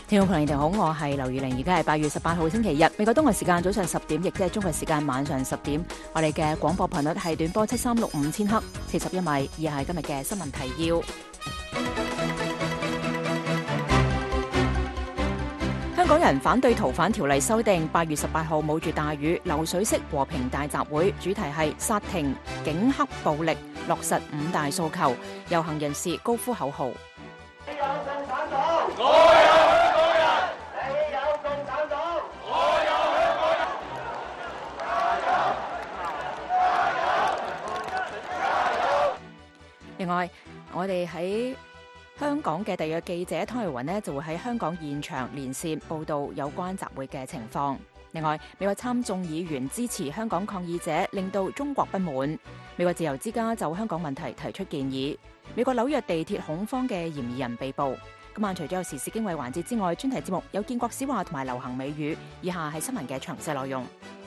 聽眾朋友你哋好，我係劉如玲，而家係8月18號星期日，美國東岸時間早上10點，亦即係中國時間晚上10點。我哋嘅廣播頻率係短波7365千赫，41米。以下係今日嘅新聞提要。香港人反對逃犯條例修訂，8月18號冒住大雨，流水式和平大集會，主題係剎停警黑暴力，落實5大訴求。遊行人士高呼口號。 你有共產黨，我有香港人；你有共產黨，我有香港人。加油！ 另外，我哋喺香港嘅特約記者湯慧雲呢就會喺香港現場連線報導有關集會嘅情況。另外，美國參眾議員支持香港抗議者，令到中國不滿。美國自由之家就香港問題提出建議。美國紐約地鐵恐慌嘅嫌疑人被捕。今晚除咗有時事經緯環節之外，專題節目有建國史話同埋流行美語。以下係新聞嘅詳細內容。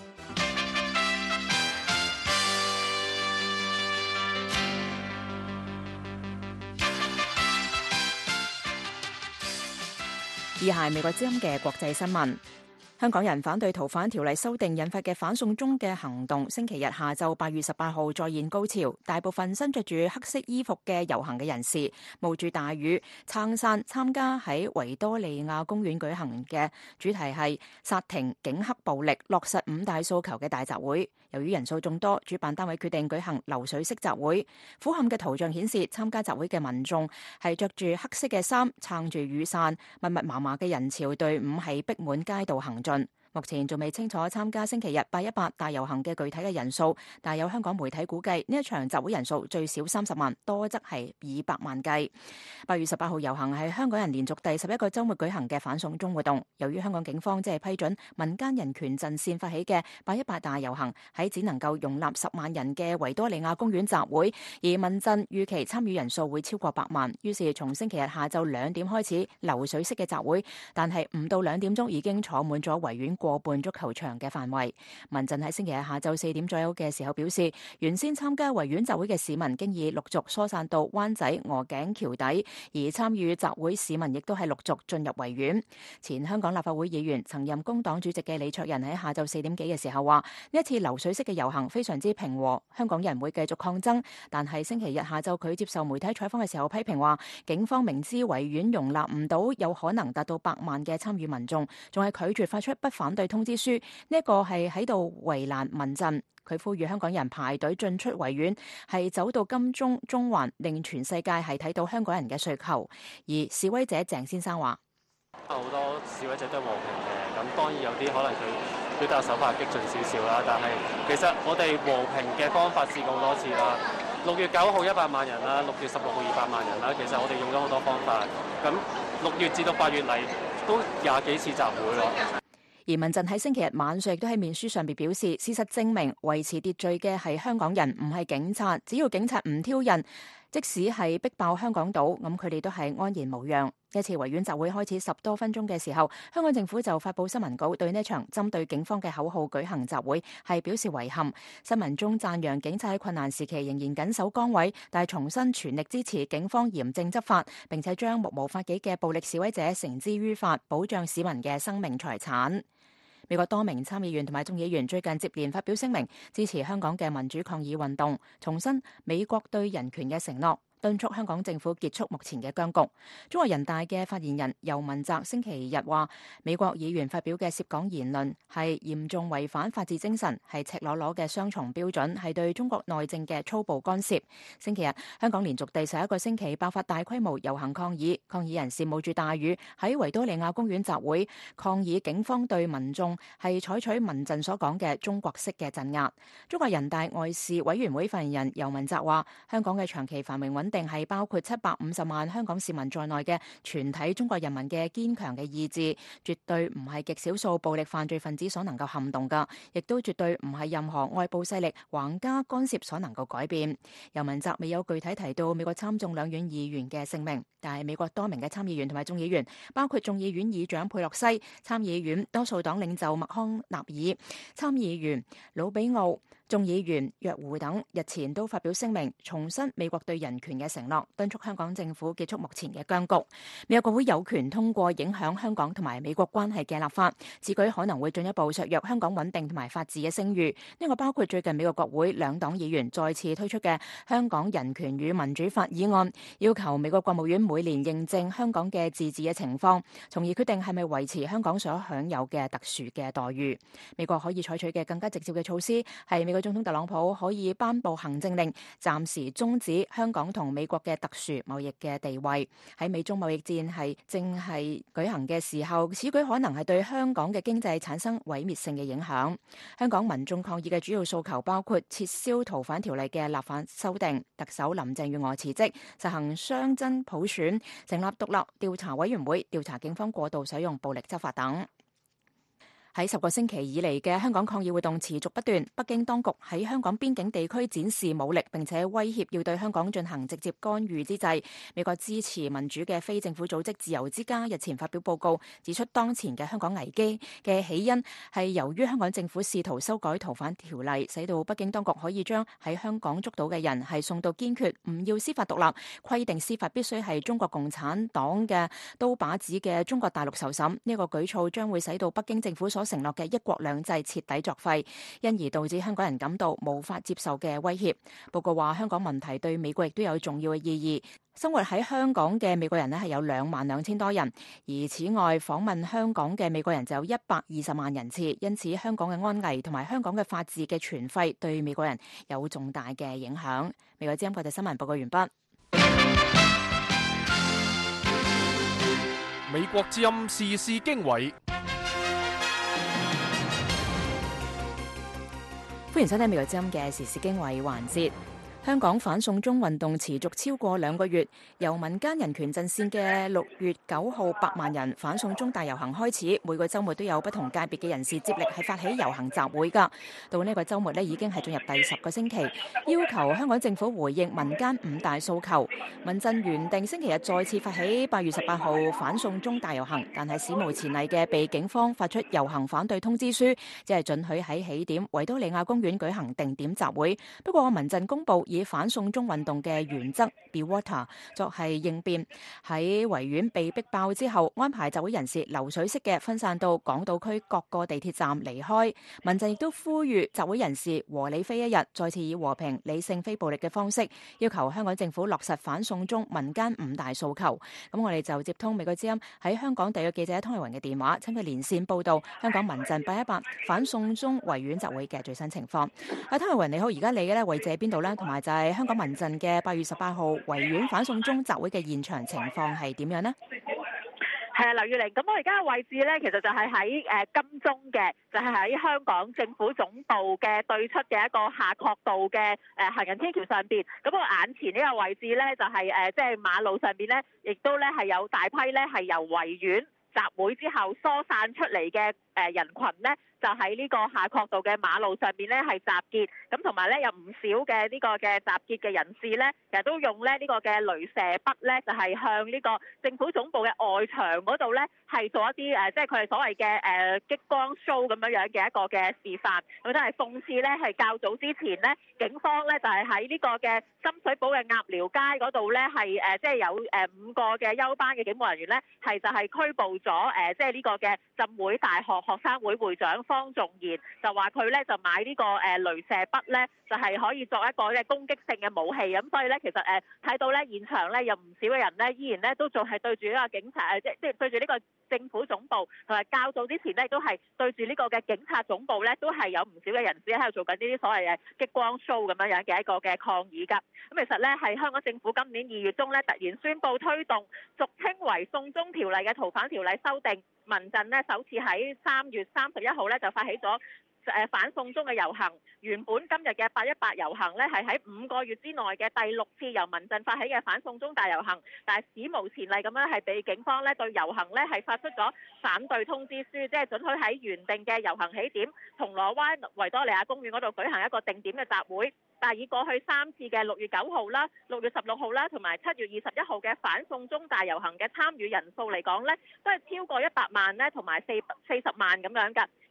以下係美國之音嘅國際新聞。香港人反對逃犯條例修訂引發嘅反送中嘅行動，星期日下晝8月18號再現高潮。大部分身着住黑色衣服嘅遊行嘅人士，冒住大雨撐傘參加喺維多利亞公園舉行嘅主題係剎停警黑暴力，落實5大訴求嘅大集會。由於人數眾多，主辦單位決定舉行流水式集會。俯瞰嘅圖像顯示，參加集會嘅民眾係着住黑色嘅衫，撐住雨傘，密密麻麻嘅人潮隊伍係逼滿街道行進。目前仲未清楚參加星期日818大遊行嘅具體嘅人數，但有香港媒體估計呢一場集會人數最少30萬，多則係以百萬計。8月18號遊行係香港人連續第11個週末舉行嘅反送中活動。由於香港警方只係批准民間人權陣線發起嘅818大遊行喺只能夠容納10萬人嘅維多利亞公園集會，而民陣預期參與人數會超過100萬，於是從星期日下晝2點開始流水式嘅集會，但係唔到2點鐘已經坐滿咗維園過半足球場嘅範圍。民陣喺星期日下晝4點左右嘅時候表示，原先參加維園集會嘅市民經已陸續疏散到灣仔鵝頸橋底，而參與集會市民亦都係陸續進入維園。前香港立法會議員、曾任工黨主席嘅李卓人喺下晝4點幾嘅時候話，呢一次流水式嘅遊行非常之平和，香港人會繼續抗爭。但係星期日下晝佢接受媒體採訪嘅時候批評話，警方明知維園容納唔到有可能達到100萬嘅參與民眾，仲係拒絕發出不反對通知書，呢一個係喺度為難民陣。佢呼籲香港人排隊進出維園，係走到金鐘、中環，令全世界係睇到香港人嘅訴求。而示威者鄭先生話： 好多示威者都係和平嘅，咁當然有啲可能佢表達手法激進少少啦，但係其實我哋和平嘅方法試過好多次啦。6月9號100萬人啦，6月16號200萬人啦，其實我哋用咗好多方法。咁6月至到8月嚟都20幾次集會咯。 而民陣喺星期日晚上亦都喺面書上邊表示，事實證明維持秩序嘅係香港人，唔係警察。只要警察唔挑釁，即使係逼爆香港島，咁佢哋都係安然無恙。一次維園集會開始10多分鐘嘅時候，香港政府就發佈新聞稿，對呢場針對警方嘅口號舉行集會係表示遺憾。新聞中讚揚警察喺困難時期仍然緊守崗位，但係重申全力支持警方嚴正執法，並且將目無法紀嘅暴力示威者繩之於法，保障市民嘅生命財產。美國多名參議員同埋眾議員最近接連發表聲明，支持香港嘅民主抗議運動，重申美國對人權嘅承諾，敦促香港政府結束目前嘅僵局。中國人大嘅發言人游文澤星期日話，美國議員發表嘅涉港言論係嚴重違反法治精神，係赤裸裸嘅雙重標準，係對中國內政嘅粗暴干涉。星期日，香港連續第11個星期爆發大規模遊行抗議，抗議人士冒住大雨喺維多利亞公園集會，抗議警方對民眾係採取民陣所講嘅中國式嘅鎮壓。中國人大外事委員會發言人游文澤話，香港嘅長期繁榮穩定係包括750萬香港市民在內嘅全體中國人民嘅堅強嘅意志，絕對唔係極少數暴力犯罪分子所能夠撼動㗎，亦都絕對唔係任何外部勢力橫加干涉所能夠改變。游文澤未有具體提到美國參眾兩院議員嘅姓名，但係美國多名嘅參議員同埋眾議員，包括眾議院議長佩洛西、參議院多數黨領袖麥康納爾、參議員魯比奧、 眾議員約胡等日前都發表聲明，重申美國對人權嘅承諾，敦促香港政府結束目前嘅僵局。美國國會有權通過影響香港同埋美國關係嘅立法，此舉可能會進一步削弱香港穩定同埋法治嘅聲譽。呢個包括最近美國國會兩黨議員再次推出嘅《香港人權與民主法》議案，要求美國國務院每年認證香港嘅自治嘅情況，從而決定係咪維持香港所享有嘅特殊嘅待遇。美國可以採取嘅更加直接嘅措施係美國總統特朗普可以頒布行政令，暫時終止香港同美國嘅特殊貿易嘅地位。喺美中貿易戰正係舉行嘅時候，此舉可能係對香港嘅經濟產生毀滅性嘅影響。香港民眾抗議嘅主要訴求包括撤銷逃犯條例嘅立法修訂、特首林鄭月娥辭職、實行雙真普選、成立獨立調查委員會調查警方過度使用暴力執法等。喺10個星期以嚟嘅香港抗議活動持續不斷，北京當局喺香港邊境地區展示武力，並且威脅要對香港進行直接干預之際，美國支持民主嘅非政府組織自由之家日前發表報告，指出當前嘅香港危機嘅起因係由於香港政府試圖修改逃犯條例，使到北京當局可以將喺香港捉到嘅人係送到堅決唔要司法獨立，規定司法必須係中國共產黨嘅刀把子嘅中國大陸受審。呢個舉措將會使到北京政府所承諾嘅一國兩制徹底作廢，因而導致香港人感到無法接受嘅威脅。報告話，香港問題對美國亦都有重要嘅意義。生活喺香港嘅美國人呢係有22000多人，而此外訪問香港嘅美國人就有120萬人次，因此香港嘅安危同埋香港嘅法治嘅存廢對美國人有重大嘅影響。美國之音國際新聞報告完畢。 美國之音時事經緯。 歡迎收聽美國之音嘅時事經緯環節。香港反送中運動持續超過2個月，由民間人權陣線嘅6月9號百萬人反送中大遊行開始，每個週末都有不同界別嘅人士接力係發起遊行集會㗎。到呢個週末呢，已經係進入第10個星期，要求香港政府回應民間5大訴求。民陣原定星期日再次發起8月18號反送中大遊行，但係史無前例嘅被警方發出遊行反對通知書，只係准許喺起點維多利亞公園舉行定點集會。不過民陣公佈以反送中運動嘅原則 Be Water 作係應變，喺維園被逼爆之後，安排集會人士流水式嘅分散到港島區各個地鐵站離開。民陣亦都呼籲集會人士和理非一日，再次以和平、理性、非暴力嘅方式，要求香港政府落實反送中民間5大訴求。咁我哋就接通美國之音喺香港特約記者湯慧雲嘅電話，請佢連線報道香港民陣818反送中維園集會嘅最新情況。湯慧雲你好，而家你嘅位置喺邊度呢？同埋就係香港民陣嘅8月18號維園反送中集會嘅現場情況係點樣呢？ 係啊，劉月玲，咁我而家嘅位置咧，其實就係喺金鐘嘅，就係喺香港政府總部嘅對出嘅一個夏慤道嘅行人天橋上邊。咁我眼前呢個位置咧，就係即係馬路上邊咧，亦都咧係有大批咧係由維園集會之後疏散出嚟嘅人群咧，就喺呢個夏慤道嘅馬路上邊咧係集結，咁同埋咧有唔少嘅呢個嘅集結嘅人士咧，其實都用咧呢個嘅鐳射筆咧，就係向呢個政府總部嘅外牆嗰度咧係做一啲即係佢哋所謂嘅激光 show 咁樣樣嘅一個嘅示範，咁都係諷刺咧係較早之前咧，警方咧就係喺呢個嘅深水埗嘅鴨寮街嗰度咧係即係有5個嘅休班嘅警務人員咧係就係拘捕咗即係呢個嘅浸會大學學生會會長方仲賢，就話佢咧就買呢個鐳射筆咧就係可以作一個嘅攻擊性嘅武器，咁所以咧其實睇到咧現場咧有唔少嘅人咧依然咧都仲係對住呢個警察即係對住呢個政府總部，同埋較早之前咧都係對住呢個嘅警察總部咧都係有唔少嘅人士喺度做緊呢啲所謂嘅激光 show 咁樣樣嘅一個嘅抗議㗎。咁其實咧係香港政府今年2月中咧突然宣布推動俗稱為送中條例嘅逃犯條例修訂，民陣咧首次喺3月31號咧就發起咗反送中嘅遊行。原本今日嘅818遊行咧係喺5個月之內嘅第6次由民陣發起嘅反送中大遊行，但係史無前例咁樣係被警方咧對遊行咧係發出咗反對通知書，即係准許喺原定嘅遊行起點銅鑼灣維多利亞公園嗰度舉行一個定點嘅集會。但係以過去3次嘅6月9號啦、6月16號啦同埋7月21號嘅反送中大遊行嘅參與人數嚟講咧，都係超過100萬咧同埋40萬咁樣㗎。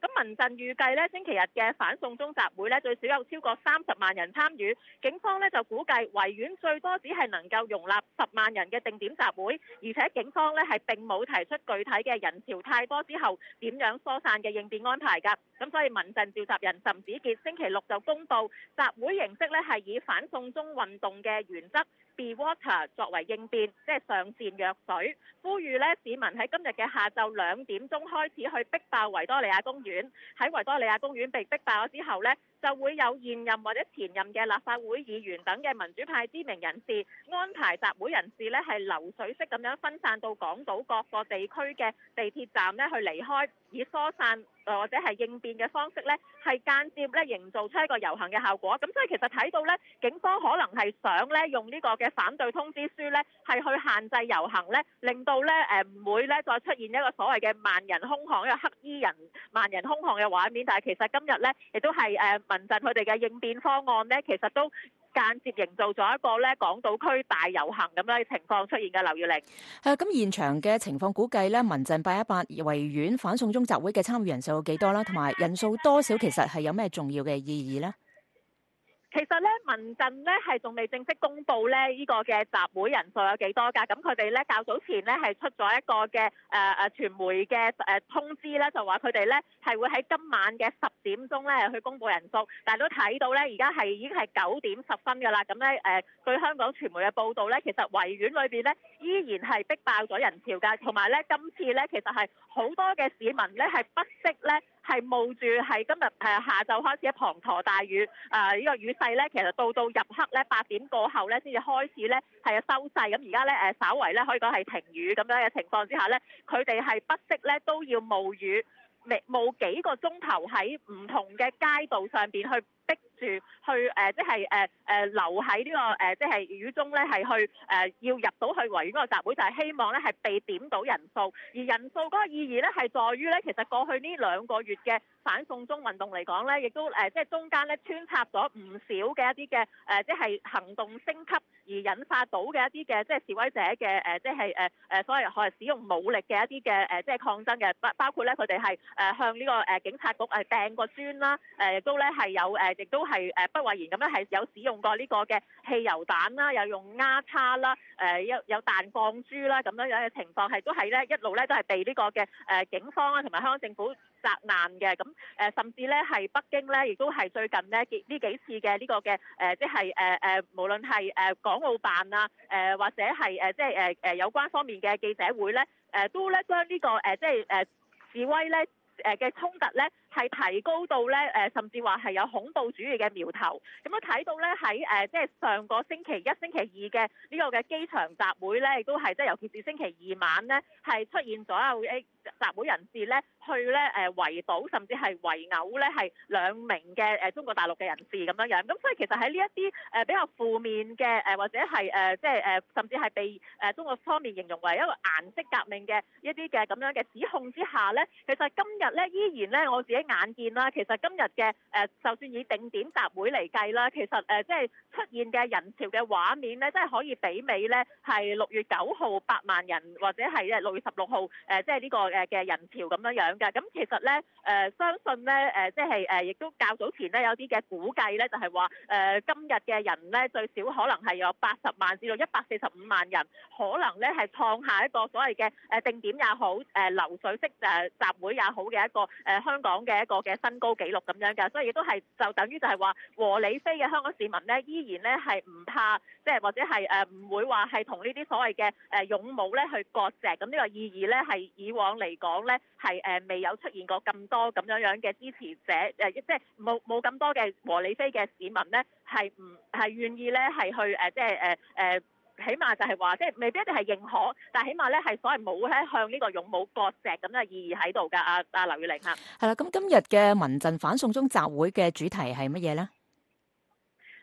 咁民陣預計咧星期日嘅反送中集會咧最少有超過30萬人參與，警方咧就估計維園最多只係能夠容納10萬人嘅定點集會，而且警方咧係並冇提出具體嘅人潮太多之後點樣疏散嘅應變安排㗎。咁所以民陣召集人岑子傑星期六就公佈集會形式咧係以反送中運動嘅原則 Be Water 作為應變，即係上善若水，呼籲咧市民喺今日嘅下晝2點鐘開始去逼爆維多利亞公園。喺維多利亞公園被逼爆咗之後呢，就會有現任或者前任嘅立法會議員等嘅民主派知名人士安排集會人士呢係流水式咁樣分散到港島各個地區嘅地鐵站呢去離開，以疏散或者係應變嘅方式呢係間接咧營造出一個遊行嘅效果。咁所以其實睇到呢，警方可能係想呢用呢個嘅反對通知書呢係去限制遊行呢，令到呢唔會呢再出現一個所謂嘅萬人空巷，一個黑衣人萬人空巷嘅畫面。但係其實今日呢，亦都係民陣佢哋嘅應變方案呢，其實都間接營造咗一個咧港島區大遊行咁樣嘅情況出現嘅。劉月玲， 咁現場嘅情況估計咧，民陣818維園反送中集會嘅參與人數有幾多啦？同埋人數多少其實係有咩重要嘅意義呢？ 其實咧，民陣咧係仲未正式公布咧呢個嘅集會人數有幾多㗎。咁佢哋咧較早前咧係出咗一個嘅傳媒嘅通知咧，就話佢哋咧係會喺今晚嘅10點鐘咧去公布人數。但係都睇到咧，而家係已經係9點10分㗎啦。咁咧據香港傳媒嘅報道咧，其實維園裏邊咧依然係逼爆咗人潮㗎。同埋咧，今次咧其實係好多嘅市民咧係不惜咧係冒住係今日下晝開始一滂沱大雨，呢個雨勢咧其實到入黑咧8點過後咧先至開始咧係收勢。咁而家咧稍為咧可以講係停雨咁樣嘅情況之下咧，佢哋係不惜咧都要冒雨，冒幾個鐘頭喺唔同嘅街道上邊去逼住去即係留喺呢個即係雨中咧係去要入到去維園嗰個集會，就係希望咧係被點到人數。而人數嗰個意義咧係在於咧，其實過去呢2個月嘅反送中運動嚟講咧，亦都即係中間咧穿插咗唔少嘅一啲嘅即係行動升級而引發到嘅一啲嘅即係示威者嘅即係所謂可能使用武力嘅一啲嘅即係抗爭嘅，包括咧佢哋係向呢個警察局掟個磚啦，亦都咧係有亦都係不諱言咁樣係有使用過呢個嘅汽油彈啦，有用丫叉啦，有彈鋼珠啦咁樣樣嘅情況，係都係咧一路咧都係被呢個嘅警方啊同埋香港政府責難嘅。咁甚至咧係北京咧亦都係最近呢幾次嘅呢個嘅即係無論係港澳辦啊或者係即係有關方面嘅記者會咧都咧將呢個即係示威咧嘅衝突咧係提高到咧甚至話係有恐怖主義嘅苗頭。咁樣睇到咧喺即係上個星期1、星期2嘅呢個嘅機場集會咧，亦都係即係尤其是星期2晚咧係出現咗有集會人士咧去咧圍堵甚至係圍毆咧係2名嘅中國大陸嘅人士咁樣樣。咁所以其實喺呢一啲比較負面嘅或者係即係甚至係被中國方面形容為一個顏色革命嘅一啲嘅咁樣嘅指控之下咧，其實今日咧依然咧我自己眼見啦，其實今日嘅就算以定點集會嚟計啦，其實即係出現嘅人潮嘅畫面咧，真係可以媲美咧係6月9號8萬人或者係6月16號即係呢個嘅人潮咁樣樣嘅。咁其實咧相信咧即係亦都較早前咧有啲嘅估計咧，就係話今日嘅人咧最少可能係有80萬至到145萬人，可能咧係創下一個所謂嘅定點也好流水式集會也好嘅一個香港嘅一個嘅新高紀錄咁樣㗎。所以亦都係就等於就係話和理非嘅香港市民咧，依然咧係唔怕即係或者係唔會話係同呢啲所謂嘅勇武咧去割席。咁呢個意義咧係以往嚟講咧係未有出現過咁多咁樣樣嘅支持者即係冇咁多嘅和理非嘅市民咧係唔係願意咧係去即係起碼就係話即係未必一定係認可，但係起碼咧係所謂冇咧向呢個勇武割席咁嘅意義喺度㗎。阿劉月玲嚇， 係啦，咁今日嘅民陣反送中集會嘅主題係乜嘢咧？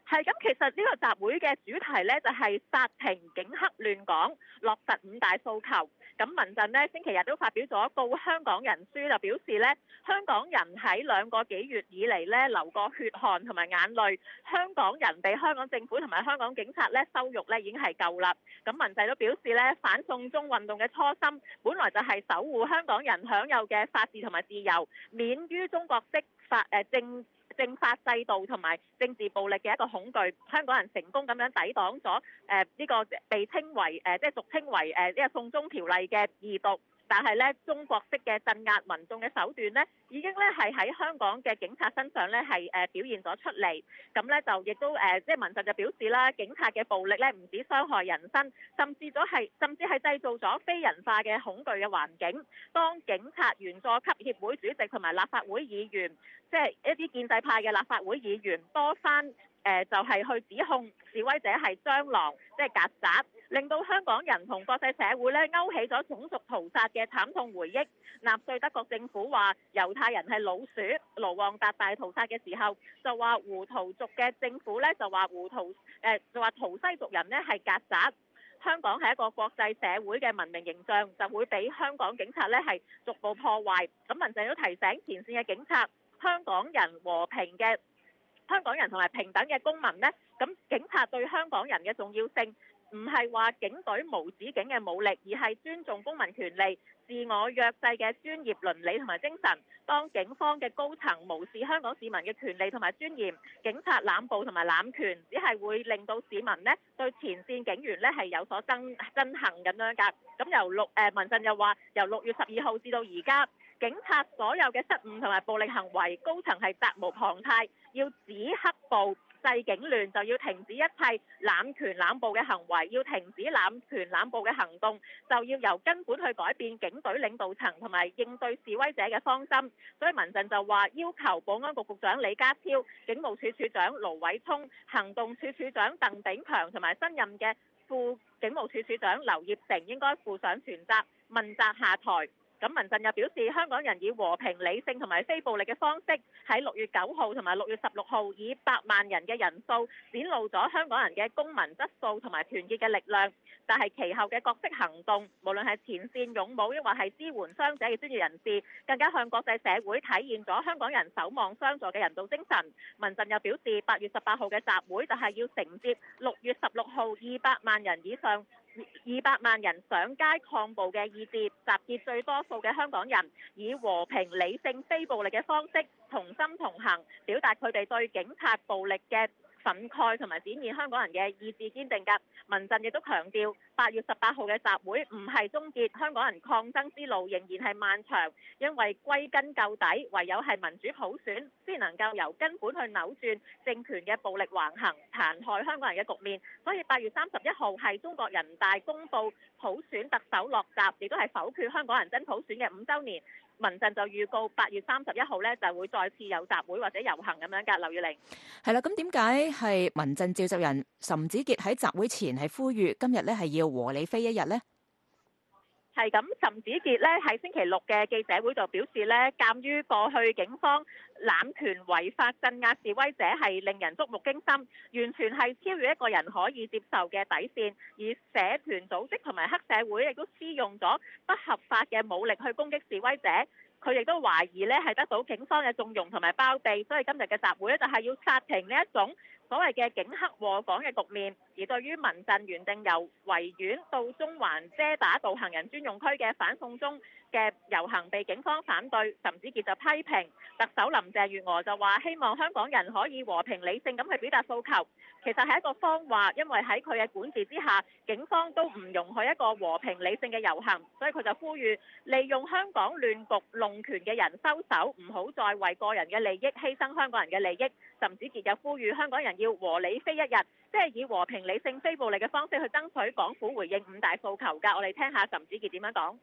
係咁，其實呢個集會嘅主題呢，就係殺停警黑亂港，落實5大訴求。咁民陣呢，星期日都發表咗告香港人書，就表示呢，香港人喺2個幾月以嚟呢，流過血汗同埋眼淚，香港人被香港政府同埋香港警察呢羞辱呢已經係夠啦。咁民陣都表示呢，反送中運動嘅初心本來就係守護香港人享有嘅法治同埋自由，免於中國式政法制度同埋政治暴力嘅一個恐懼，香港人成功咁樣抵擋咗呢個被稱為即係俗稱為呢個送中條例嘅二讀。但係咧，中國式嘅鎮壓民眾嘅手段咧，已經咧係喺香港嘅警察身上咧係表現咗出嚟。咁咧就亦都即係民陣就表示啦，警察嘅暴力咧唔止傷害人身，甚至係製造咗非人化嘅恐懼嘅環境。當警察員佐級協會主席同埋立法會議員，即係一啲建制派嘅立法會議員多番就係去指控示威者係蟑螂，即係曱甴，令到香港人同國際社會咧勾起咗種族屠殺嘅慘痛回憶。納粹德國政府話猶太人係老鼠，盧旺達大屠殺嘅時候就話胡圖族嘅政府咧就話就話圖西族人呢係曱甴。香港係一個國際社會嘅文明形象，就會俾香港警察咧係逐步破壞。咁民陣都提醒前線嘅警察，香港人同埋平等嘅公民呢，咁警察對香港人嘅重要性唔係話警隊無止境嘅武力，而係尊重公民權利、自我約制嘅專業倫理同埋精神。當警方嘅高層無視香港市民嘅權利同埋尊嚴，警察濫暴同埋濫權，只係會令到市民呢對前線警員呢係有所憎恨咁樣㗎。咁民陣又話由6月12號至到而家，警察所有嘅失誤同埋暴力行為，高層係責無旁貸，要止黑暴制警亂，就要停止一切濫權濫暴嘅行為，要停止濫權濫暴嘅行動，就要由根本去改變警隊領導層同埋應對示威者嘅方針。所以民陣就話要求保安局局長李家超、警務處處長盧偉聰、行動處處長鄧炳強同埋新任嘅副警務處處長劉業成應該負上全責，問責下台。咁民陣又表示，香港人以和平、理性同埋非暴力嘅方式，喺6月9號同埋6月16號以100萬人嘅人數，展露咗香港人嘅公民質素同埋團結嘅力量。但係其後嘅各式行動，無論係前線勇武，抑或係支援傷者嘅專業人士，更加向國際社會體現咗香港人守望相助嘅人道精神。民陣又表示，8月18號嘅集會就係要承接6月16號200萬人以上200萬人上街抗暴嘅意志，集結最多數嘅香港人，以和平、理性、非暴力嘅方式同心同行，表達佢哋對警察暴力嘅憤慨同埋展現香港人嘅意志堅定㗎。民陣亦都強調，8月18號嘅集會唔係終結，香港人抗爭之路仍然係漫長，因為歸根究底，唯有係民主普選先能夠由根本去扭轉政權嘅暴力橫行，殘害香港人嘅局面。所以8月31號係中國人大公布普選特首落閘，亦都係否決香港人真普選嘅5週年。民陣就預告8月31號呢就會再次有集會或者遊行咁樣㗎。劉月玲， 係啦，咁點解係民陣召集人岑子傑喺集會前係呼籲今日呢係要和理非一日呢？ 係咁，岑子傑呢喺星期6嘅記者會就表示呢，鑑於過去警方濫權違法鎮壓示威者係令人觸目驚心，完全係超越一個人可以接受嘅底線，而社團組織同埋黑社會亦都施用咗不合法嘅武力去攻擊示威者。佢亦都懷疑呢係得到警方嘅縱容同埋包庇，所以今日嘅集會呢就係要剎停呢一種所謂嘅警黑禍港嘅局面。而對於民陣原定由維園到中環遮打道行人專用區嘅反送中嘅遊行被警方反對，岑子傑就批評特首林鄭月娥就話希望香港人可以和平理性咁去表達訴求，其實係一個謊話，因為喺佢嘅管治之下，警方都唔容許一個和平理性嘅遊行，所以佢就呼籲利用香港亂局弄權嘅人收手，唔好再為個人嘅利益犧牲香港人嘅利益。岑子傑又呼籲香港人要和理非一日，即係以和平理性非暴力嘅方式去爭取港府回應5大訴求㗎。我哋聽下岑子傑點樣講。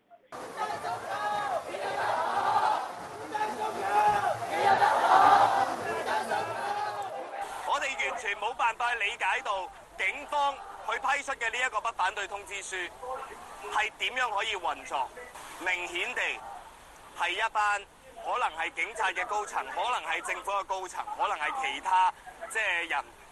我哋完全冇辦法理解到警方去批出嘅呢一個不反對通知書係點樣可以運作。明顯地係一班可能係警察嘅高層，可能係政府嘅高層，可能係其他人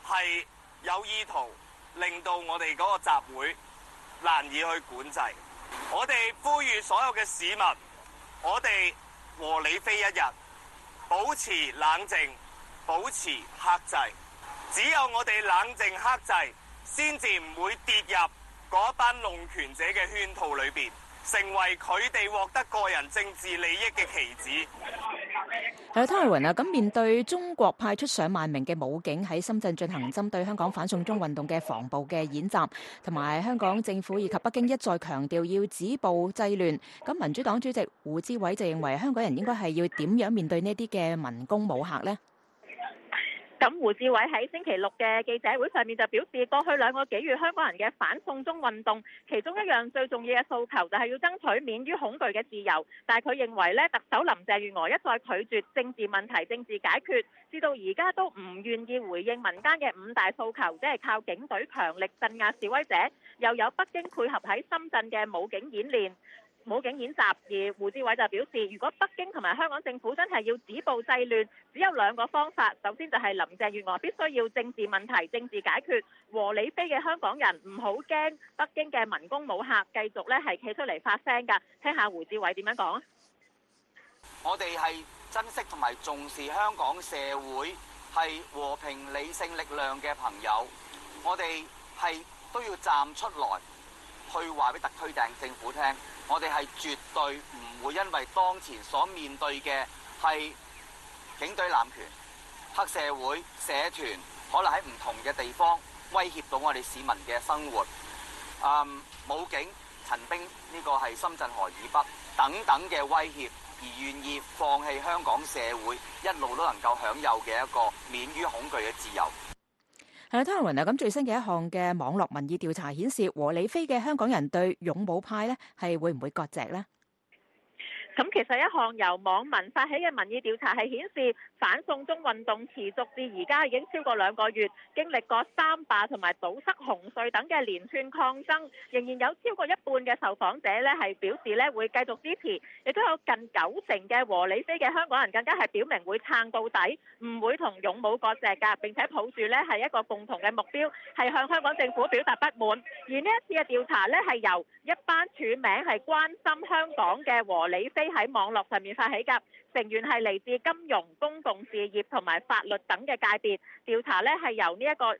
係有意圖令到我哋嗰個集會難以去管制。我哋呼籲所有嘅市民，我哋和理非一日，保持冷靜，保持克制。只有我哋冷靜克制，先至唔會跌入嗰班弄權者嘅圈套裏邊，成為佢哋獲得個人政治利益嘅棋子。 係啦，湯慧雲啊，咁面對中國派出上萬名嘅武警喺深圳進行針對香港反送中運動嘅防暴嘅演習，同埋香港政府以及北京一再強調要止暴制亂，咁民主黨主席胡志偉就認為香港人應該係要點樣面對呢啲嘅民工武嚇呢？ 咁胡志偉喺星期六嘅記者會上面就表示，過去2個幾月香港人嘅反送中運動，其中一樣最重要嘅訴求就係要爭取免於恐懼嘅自由。但係佢認為咧，特首林鄭月娥一再拒絕政治問題政治解決，至到而家都唔願意回應民間嘅5大訴求，即係靠警隊強力鎮壓示威者，又有北京配合喺深圳嘅武警演習，而胡志偉就表示，如果北京同埋香港政府真係要止暴制亂，只有2個方法。首先就係林鄭月娥必須要政治問題政治解決，和理非嘅香港人唔好驚北京嘅民工武嚇，繼續咧係企出嚟發聲㗎。聽下胡志偉點樣講啊！ 我哋係珍惜同埋重視香港社會係和平理性力量嘅朋友，我哋係都要站出來去話俾特區政府聽。我哋係絕對唔會因為當前所面對嘅係警隊濫權、黑社會、社團，可能喺唔同嘅地方威脅到我哋市民嘅生活。武警、陳兵呢個係深圳河以北等等嘅威脅，而願意放棄香港社會一路都能夠享有嘅一個免於恐懼嘅自由。 係啦，湯慧雲啊，咁最新嘅一項嘅網絡民意調查顯示，和理非嘅香港人對勇武派咧係會唔會割席呢？ 咁其實一項由網民發起嘅民意調查係顯示，反送中運動持續至而家已經超過2個月，經歷過3罷同埋堵塞紅隧等嘅連串抗爭，仍然有超過一半嘅受訪者咧係表示咧會繼續支持，亦都有近90%嘅和理非嘅香港人更加係表明會撐到底，唔會同勇武割席㗎，並且抱住咧係一個共同嘅目標，係向香港政府表達不滿。而呢一次嘅調查咧係由一班署名係關心香港嘅和理非喺網絡上面發起㗎，成員係嚟自金融、公共事業同埋法律等嘅界別。調查呢係由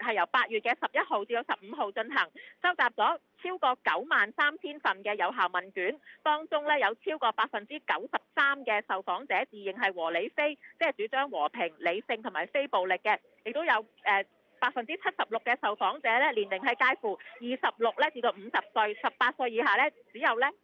8月嘅11號至到15號進行，收集咗超過93000份嘅有效問卷，當中呢有超過93%嘅受訪者自認係和理非，即係主張和平、理性同埋非暴力嘅，亦都有76%嘅受訪者呢年齡係介乎26咧至到50歲，18歲以下呢只有呢。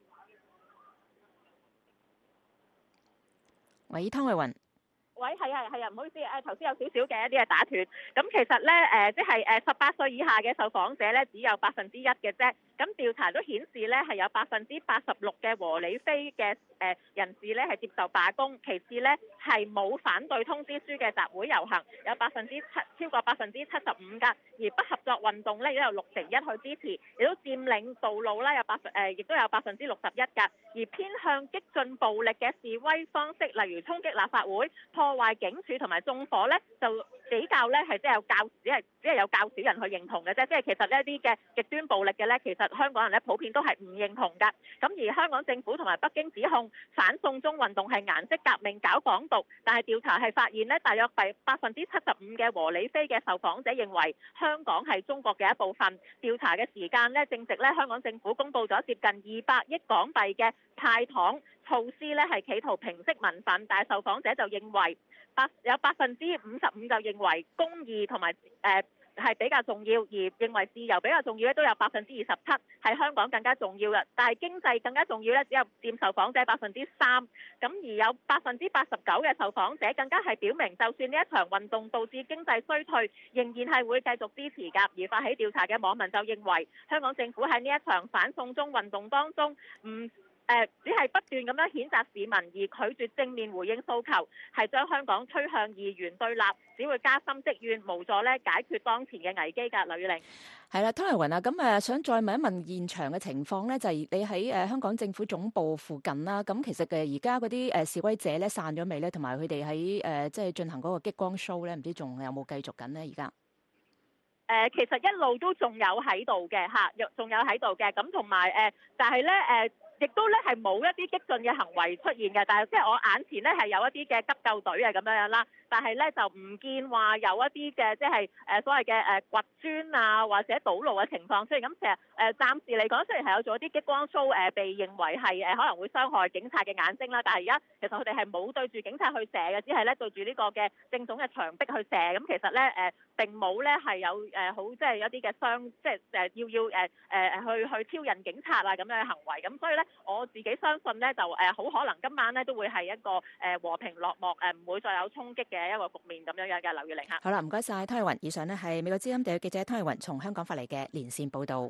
喂，湯慧雲。 喂，係啊，唔好意思，頭先有少少嘅一啲嘅打斷。咁其實咧，即係18歲以下嘅受訪者咧，只有1%嘅啫。咁調查都顯示咧，係有86%嘅和理非嘅人士咧係接受罷工，其次咧係冇反對通知書嘅集會遊行，有超過75%㗎。而不合作運動咧，亦都有61%去支持，亦都佔領道路啦，亦都有61%㗎。而偏向激進暴力嘅示威方式，例如衝擊立法會、破壞警署同埋縱火咧，就比較咧係只係有較少人去認同嘅啫。即係其實呢一啲嘅極端暴力嘅咧，其實香港人咧普遍都係唔認同㗎。咁而香港政府同埋北京指控反送中運動係顏色革命、搞港獨，但係調查係發現咧，大約75%嘅和理非嘅受訪者認為香港係中國嘅一部分。調查嘅時間咧，正值咧香港政府公布咗接近200億港幣嘅派糖措施咧，係企圖平息民憤，但係受訪者就認為有55%就認為公義同埋係比較重要，而認為自由比較重要咧，都有27%係香港更加重要嘅。但係經濟更加重要咧，只有佔受訪者3%。咁而有89%嘅受訪者更加係表明，就算呢一場運動導致經濟衰退，仍然係會繼續支持㗎。而發起調查嘅網民就認為，香港政府喺呢一場反送中運動當中只係不斷咁樣譴責市民，而拒絕正面回應訴求，係將香港推向二元對立，只會加深積怨，無助咧解決當前嘅危機㗎。劉宇玲， 係啦，湯慧雲啊，咁想再問一問現場嘅情況咧，就係你喺香港政府總部附近啦。咁其實而家嗰啲示威者咧散咗未咧？同埋佢哋喺即係進行嗰個激光 show 咧，唔知仲有冇繼續緊呢？而家？ 其實一路都仲有喺度嘅嚇，仲有喺度嘅，咁同埋但係咧亦都咧係冇一啲激進嘅行為出現嘅，但係即係我眼前咧係有一啲嘅急救隊啊咁樣啦，但係咧就唔見話有一啲嘅即係所謂嘅掘磚啊或者堵路嘅情況出現。咁其實暫時嚟講，雖然係有做一啲激光 show 被認為係可能會傷害警察嘅眼睛啦，但係而家其實佢哋係冇對住警察去射嘅，只係咧對住呢個嘅正總嘅牆壁去射。咁其實咧並冇咧係有好即係一啲嘅傷，即係要去挑釁警察啊咁樣嘅行為。咁所以咧我自己相信咧就好可能今晚咧都會係一個和平落幕，唔會再有衝擊嘅一個局面咁樣嘅。劉月玲嚇。 好啦，唔該晒湯慧雲。以上呢係美國之音地記者湯慧雲從香港發嚟嘅連線報導。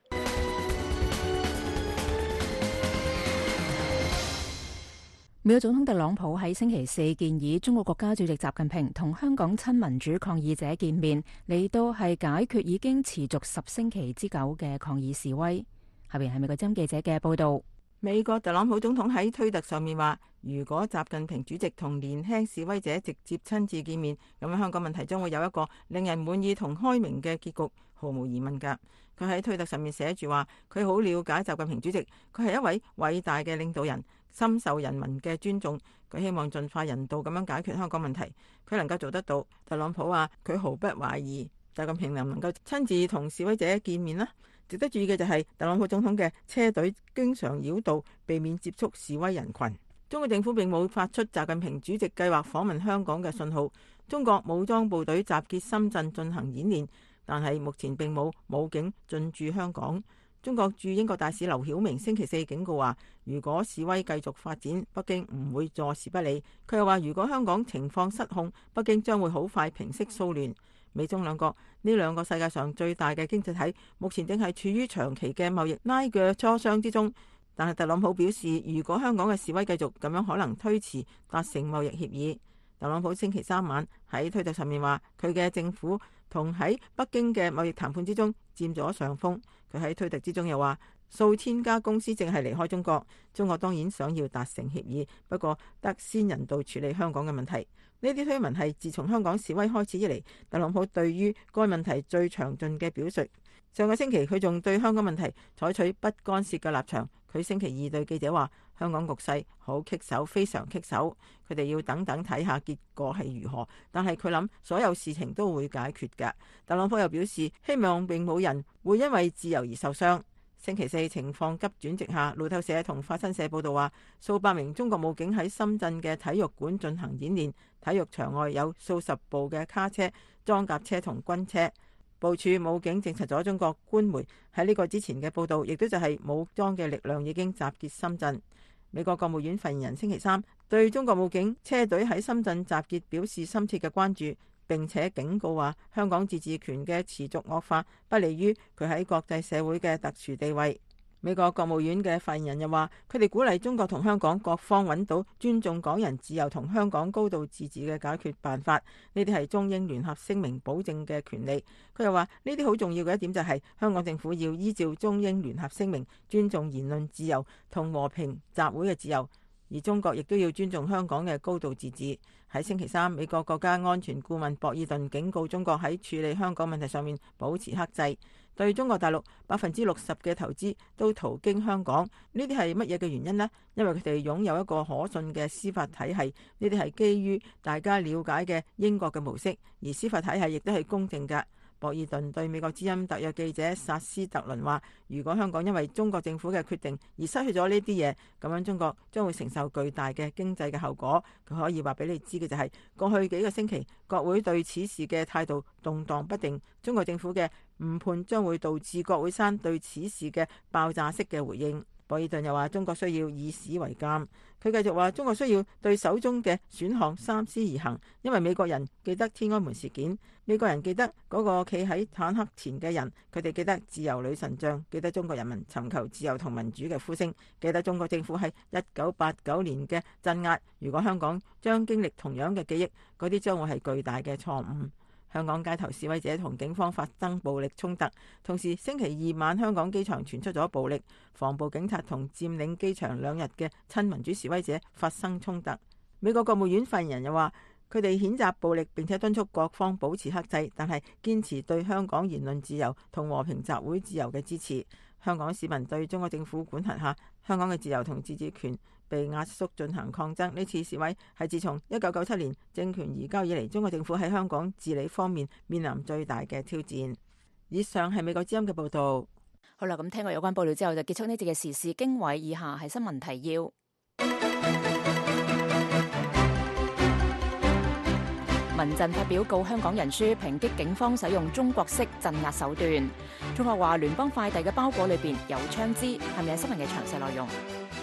美國總統特朗普喺星期四建議中國國家主席習近平同香港親民主抗議者見面，嚟到係解決已經持續10星期之久嘅抗議示威。下邊係美國之音記者嘅報導。 美國特朗普總統喺推特上面話，如果習近平主席同年輕示威者直接親自見面，咁樣香港問題將會有一個令人滿意同開明嘅結局，毫無疑問㗎。佢喺推特上面寫住話，佢好了解習近平主席，佢係一位偉大嘅領導人，深受人民嘅尊重。佢希望盡快人道咁樣解決香港問題，佢能夠做得到。特朗普話佢毫不懷疑習近平能唔能夠親自同示威者見面啦。值得注意嘅就係特朗普總統嘅車隊經常繞道，避免接觸示威人群。中國政府並冇發出習近平主席計劃訪問香港嘅信號。中國武裝部隊集結深圳進行演練，但係目前並冇武警進駐香港。中國駐英國大使劉曉明星期四警告話，如果示威繼續發展，北京唔會坐視不理。佢又話，如果香港情況失控，北京將會好快平息騷亂。美中兩國呢兩個世界上最大嘅經濟體，目前正係處於長期嘅貿易拉鋸磋商之中。但係特朗普表示，如果香港嘅示威繼續咁樣，可能推遲達成貿易協議。特朗普星期三晚喺推特上面話，佢嘅政府同喺北京嘅貿易談判之中佔咗上風。佢喺推特之中又話，數千家公司正係離開中國，中國當然想要達成協議，不過得先人道處理香港嘅問題。呢啲推文係自從香港示威開始以嚟，特朗普對於該問題最詳盡嘅表述。上個星期佢仲對香港問題採取不干涉嘅立場。佢星期二對記者話，香港局勢好棘手，非常棘手，佢哋要等等睇下結果係如何，但係佢諗所有事情都會解決㗎。特朗普又表示，希望並冇人會因為自由而受傷。星期四情況急轉直下，路透社同法新社報道話，數百名中國武警喺深圳嘅體育館進行演練，體育場外有數十部嘅卡車、裝甲車同軍車。部署武警證實咗中國官媒喺呢個之前嘅報道，亦都就係武裝嘅力量已經集結深圳。美國國務院發言人星期三對中國武警車隊喺深圳集結表示深切嘅關注，並且警告話，香港自治權嘅持續惡化不利於佢喺國際社會嘅特殊地位。美國國務院嘅發言人又話，佢哋鼓勵中國同香港各方揾到尊重港人自由同香港高度自治嘅解決辦法，呢啲係中英聯合聲明保證嘅權利。佢又話，呢啲好重要嘅一點就係香港政府要依照中英聯合聲明尊重言論自由同和平集會嘅自由，而中國亦都要尊重香港嘅高度自治。喺星期三，美國國家安全顧問博爾頓警告中國喺處理香港問題上面保持克制，對中國大陸60%嘅投資都途經香港。呢啲係乜嘢嘅原因呢？因為佢哋擁有一個可信嘅司法體系，呢啲係基於大家了解嘅英國嘅模式，而司法體系亦都係公正嘅。博爾頓對美國之音特約記者薩斯特倫話，如果香港因為中國政府嘅決定而失去咗呢啲嘢，咁樣中國將會承受巨大嘅經濟嘅後果。佢可以話俾你知嘅就係，過去幾個星期國會對此事嘅態度動盪不定，中國政府嘅誤判將會導致國會山對此事嘅爆炸式嘅回應。博爾頓又話，中國需要以史為鑑。佢繼續話，中國需要對手中嘅選項三思而行，因為美國人記得天安門事件，美國人記得嗰個企喺坦克前嘅人，佢哋記得自由女神像，記得中國人民尋求自由同民主嘅呼聲，記得中國政府喺1989年嘅鎮壓。如果香港將經歷同樣嘅記憶，嗰啲將會係巨大嘅錯誤。香港街頭示威者同警方發生暴力衝突，同時星期二晚香港機場傳出咗暴力，防暴警察同佔領機場2日嘅親民主示威者發生衝突。美國國務院發言人又話， 佢哋譴責暴力，並且敦促各方保持克制，但係堅持對香港言論自由同和平集會自由嘅支持。香港市民對中國政府管轄下香港嘅自由同自治權被壓縮進行抗爭。呢次示威係自從1997年政權移交以嚟，中國政府喺香港治理方面面臨最大嘅挑戰。以上係美國之音嘅報導。 好啦，咁聽過有關報導之後，就結束呢節嘅時事經緯。以下係新聞提要。民陣發表告香港人書，抨擊警方使用中國式鎮壓手段。中國話聯邦快遞嘅包裹裏邊有槍支，係咪有新聞嘅詳細內容？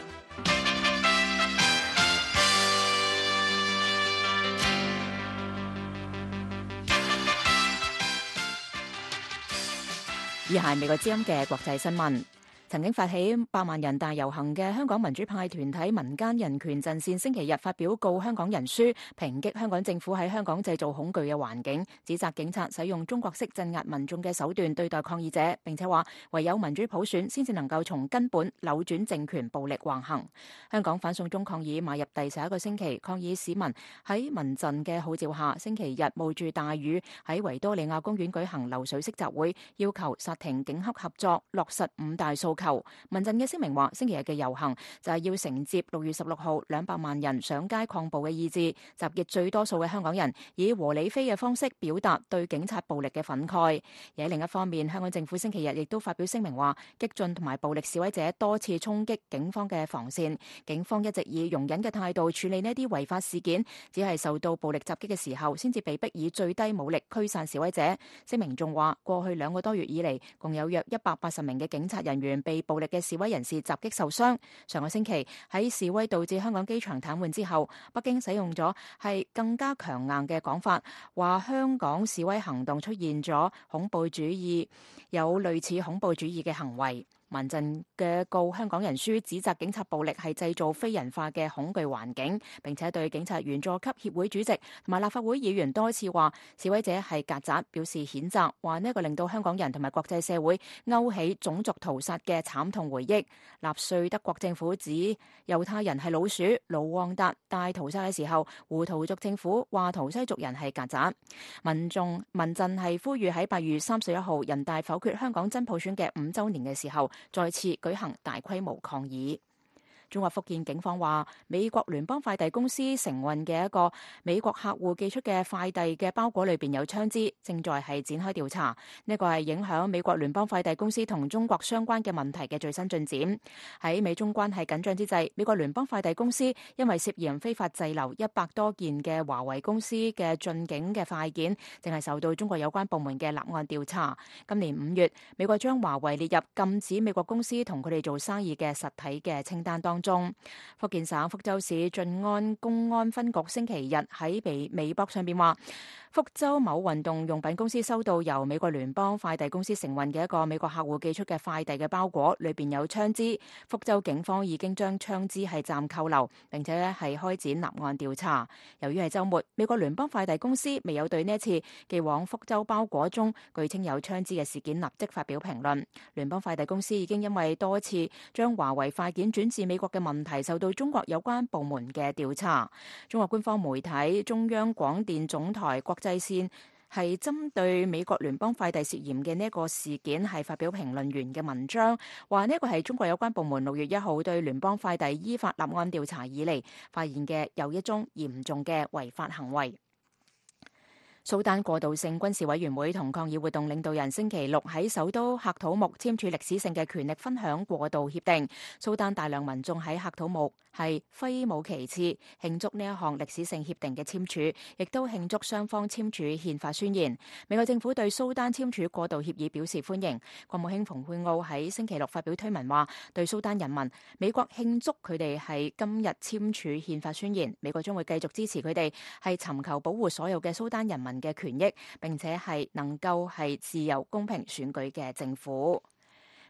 以下係美國之音嘅國際新聞。曾經發起100萬人大遊行嘅香港民主派團體民間人權陣線星期日發表告香港人書，抨擊香港政府喺香港製造恐懼嘅環境，指責警察使用中國式鎮壓民眾嘅手段對待抗議者，並且話唯有民主普選先至能夠從根本扭轉政權暴力橫行。香港反送中抗議邁入第11個星期，抗議市民喺民陣嘅號召下，星期日冒住大雨喺維多利亞公園舉行流水式集會，要求剎停警黑合作，落實5大訴求。民陣嘅聲明話，星期日嘅遊行就係要承接6月16號200萬人上街抗暴嘅意志，集結最多數嘅香港人，以和理非嘅方式表達對警察暴力嘅憤慨。而喺另一方面，香港政府星期日亦都發表聲明話，激進同埋暴力示威者多次衝擊警方嘅防線，警方一直以容忍嘅態度處理呢啲違法事件，只係受到暴力襲擊嘅時候，先至被逼以最低武力驅散示威者。聲明仲話，過去2個多月以嚟，共有約180名嘅警察人員被暴力嘅示威人士襲擊受傷。上個星期喺示威導致香港機場癱瘓之後，北京使用咗係更加強硬嘅講法，話香港示威行動出現咗恐怖主義，有類似恐怖主義嘅行為。民陣嘅告香港人書指責警察暴力係製造非人化嘅恐懼環境，並且對警察員佐級協會主席同埋立法會議員多次話示威者係曱甴表示譴責，話呢個令到香港人同埋國際社會勾起種族屠殺嘅慘痛回憶。納粹德國政府指猶太人係老鼠，盧旺達大屠殺嘅時候，胡圖族政府話圖西族人係曱甴。民陣係呼籲喺8月31號人大否決香港真普選嘅5週年嘅時候，再次舉行大規模抗議。中國福建警方話，美國聯邦快遞公司承運嘅一個美國客戶寄出嘅快遞嘅包裹裏邊有槍支，正在係展開調查。呢個係影響美國聯邦快遞公司同中國相關嘅問題嘅最新進展。喺美中關係緊張之際，美國聯邦快遞公司因為涉嫌非法滯留100多件嘅華為公司嘅進境嘅快件，正係受到中國有關部門嘅立案調查。今年5月，美國將華為列入禁止美國公司同佢哋做生意嘅實體嘅清單當中。福建省福州市晉安公安分局星期日喺微博上邊話，福州某運動用品公司收到由美國聯邦快遞公司承運嘅一個美國客戶寄出嘅快遞嘅包裹，裏邊有槍支。福州警方已經將槍支係暫扣留，並且係開展立案調查。由於係週末，美國聯邦快遞公司未有對呢一次寄往福州包裹中據稱有槍支嘅事件立即發表評論。聯邦快遞公司已經因為多次將華為快件轉至美國嘅問題受到中國有關部門嘅調查。中國官方媒體中央廣電總台國際線係針對美國聯邦快遞涉嫌嘅呢一個事件係發表評論員嘅文章，話呢一個係中國有關部門6月1號對聯邦快遞依法立案調查以嚟發現嘅又一宗嚴重嘅違法行為。蘇丹過渡性軍事委員會同抗議活動領導人星期六喺首都喀土穆簽署歷史性嘅權力分享過渡協定。蘇丹大量民眾喺喀土穆係揮舞旗幟慶祝呢一項歷史性協定嘅簽署，亦都慶祝雙方簽署憲法宣言。美國政府對蘇丹簽署過渡協議表示歡迎。國務卿蓬佩奧喺星期六發表推文話，對蘇丹人民，美國慶祝佢哋係今日簽署憲法宣言，美國將會繼續支持佢哋係尋求保護所有嘅蘇丹人民嘅權益，並且係能夠係自由公平選舉嘅政府。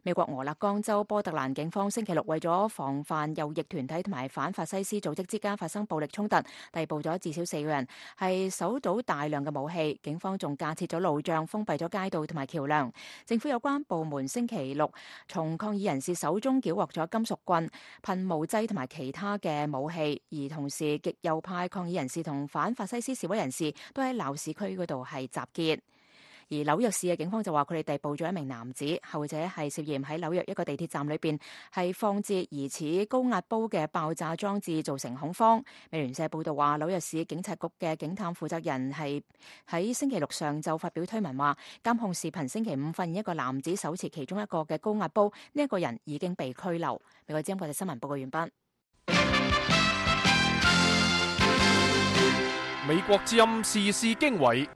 美國俄勒岡州波特蘭警方星期六為咗防範右翼團體同埋反法西斯組織之間發生暴力衝突，逮捕咗至少4個人，係搜到大量嘅武器。警方仲架設咗路障，封閉咗街道同埋橋梁。政府有關部門星期六從抗議人士手中繳獲咗金屬棍、噴霧劑同埋其他嘅武器，而同時極右派抗議人士同反法西斯示威人士都喺鬧市區嗰度係集結。而紐約市嘅警方就話佢哋逮捕咗一名男子，後者係涉嫌喺紐約一個地鐵站裏邊係放置疑似高壓煲嘅爆炸裝置，造成恐慌。美聯社報道話，紐約市警察局嘅警探負責人係喺星期六上晝發表推文話，監控視頻星期五發現一個男子手持其中一個嘅高壓煲，呢一個人已經被拘留。美國之音國際新聞報告完畢。 美國之音時事經緯。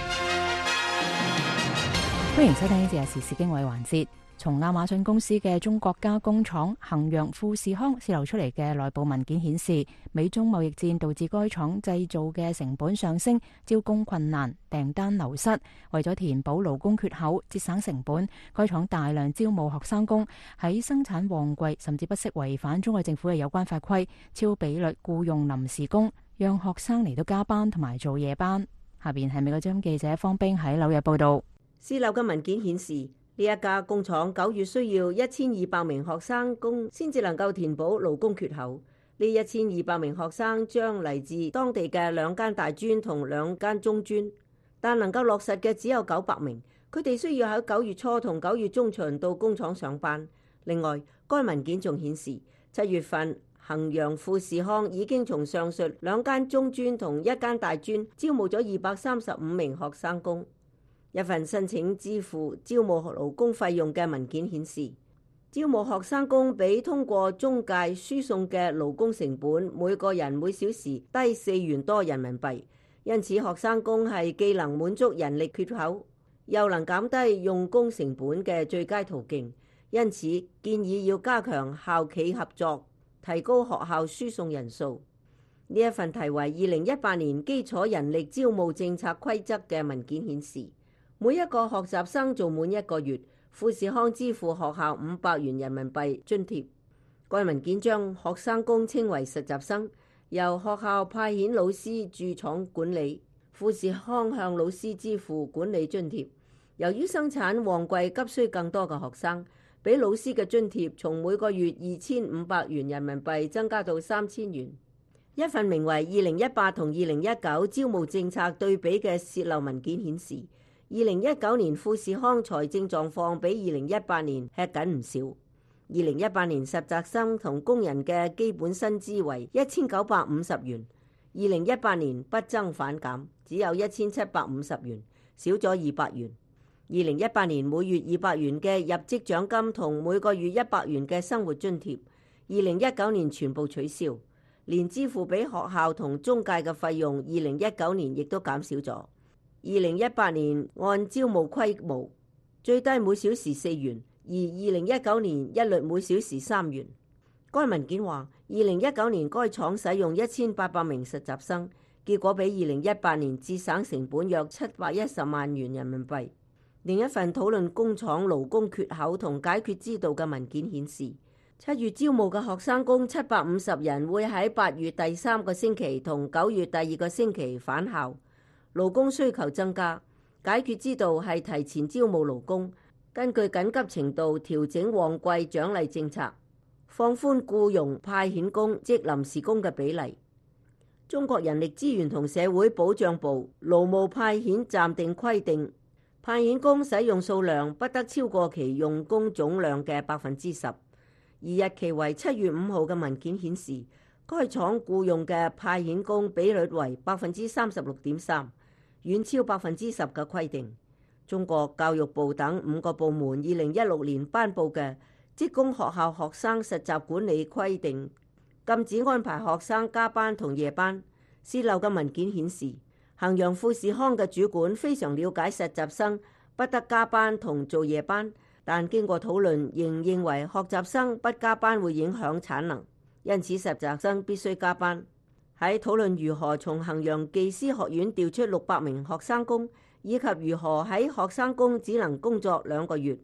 歡迎收聽呢節嘅時事經緯環節。從亞馬遜公司嘅中國加工廠衡陽富士康洩漏出嚟嘅內部文件顯示，美中貿易戰導致該廠製造嘅成本上升，招工困難，訂單流失。為咗填補勞工缺口，節省成本，該廠大量招募學生工，喺生產旺季甚至不惜違反中國政府嘅有關法規，超比率僱用臨時工，讓學生嚟到加班同埋做夜班。下邊係美國之音記者方冰喺紐約報道。 洩漏嘅文件顯示，呢一家工廠9月需要1200名學生工先至能夠填補勞工缺口。呢1200名學生將嚟自當地嘅2間大專同2間中專，但能夠落實嘅只有900名。佢哋需要喺9月初同9月中旬到工廠上班。另外，該文件仲顯示，7月份衡陽富士康已經從上述2間中專同1間大專招募咗235名學生工。一份申請支付招募勞工費用嘅文件顯示，招募學生工比通過中介輸送嘅勞工成本每個人每小時低4元多人民幣，因此學生工係既能滿足人力缺口，又能減低用工成本嘅最佳途徑。因此建議要加強校企合作，提高學校輸送人數。呢一份題為2018年基礎人力招募政策規則嘅文件顯示，每一個學習生做滿1個月，富士康支付學校500元人民幣津貼。該文件將學生工稱為實習生，由學校派遣老師駐廠管理，富士康向老師支付管理津貼。由於生產旺季急需更多嘅學生，俾老師嘅津貼從每個月2500元人民幣增加到3000元。一份名為2018同2019招募政策對比嘅洩漏文件顯示，2019年富士康財政狀況比2018年吃緊唔少。2018年實習生同工人嘅基本薪資為1950元，2018年不增反減，只有1750元，少咗200元。2018年每月200元嘅入職獎金同每個月100元嘅生活津貼，2019年全部取消，連支付俾學校同中介嘅費用，2019年亦都減少咗。2018年按招募規模，最低每小時4元，而2019年一律每小時3元。該文件話，2019年該廠使用1800名實習生，結果比2018年節省成本約710萬元人民幣。另一份討論工廠勞工缺口同解決之道嘅文件顯示，7月招募嘅學生工750人會喺8月第3個星期同9月第2個星期返校。勞工需求增加，解決之道係提前招募勞工，根據緊急程度調整旺季獎勵政策，放寬僱傭派遣工即臨時工嘅比例。中國人力資源同社會保障部勞務派遣暫定規定，派遣工使用數量不得超過其用工總量嘅10%，而日期為7月5號嘅文件顯示，該廠僱用嘅派遣工比率為36.3%，遠超10%嘅規定。中國教育部等5個部門2016年頒布嘅職工學校學生實習管理規定，禁止安排學生加班同夜班。洩漏嘅文件顯示，衡陽富士康嘅主管非常了解實習生不得加班同做夜班，但經過討論仍認為學習生不加班會影響產能，因此實習生必須加班。喺討論如何從衡陽技師學院調出600名學生工，以及如何喺學生工只能工作2個月，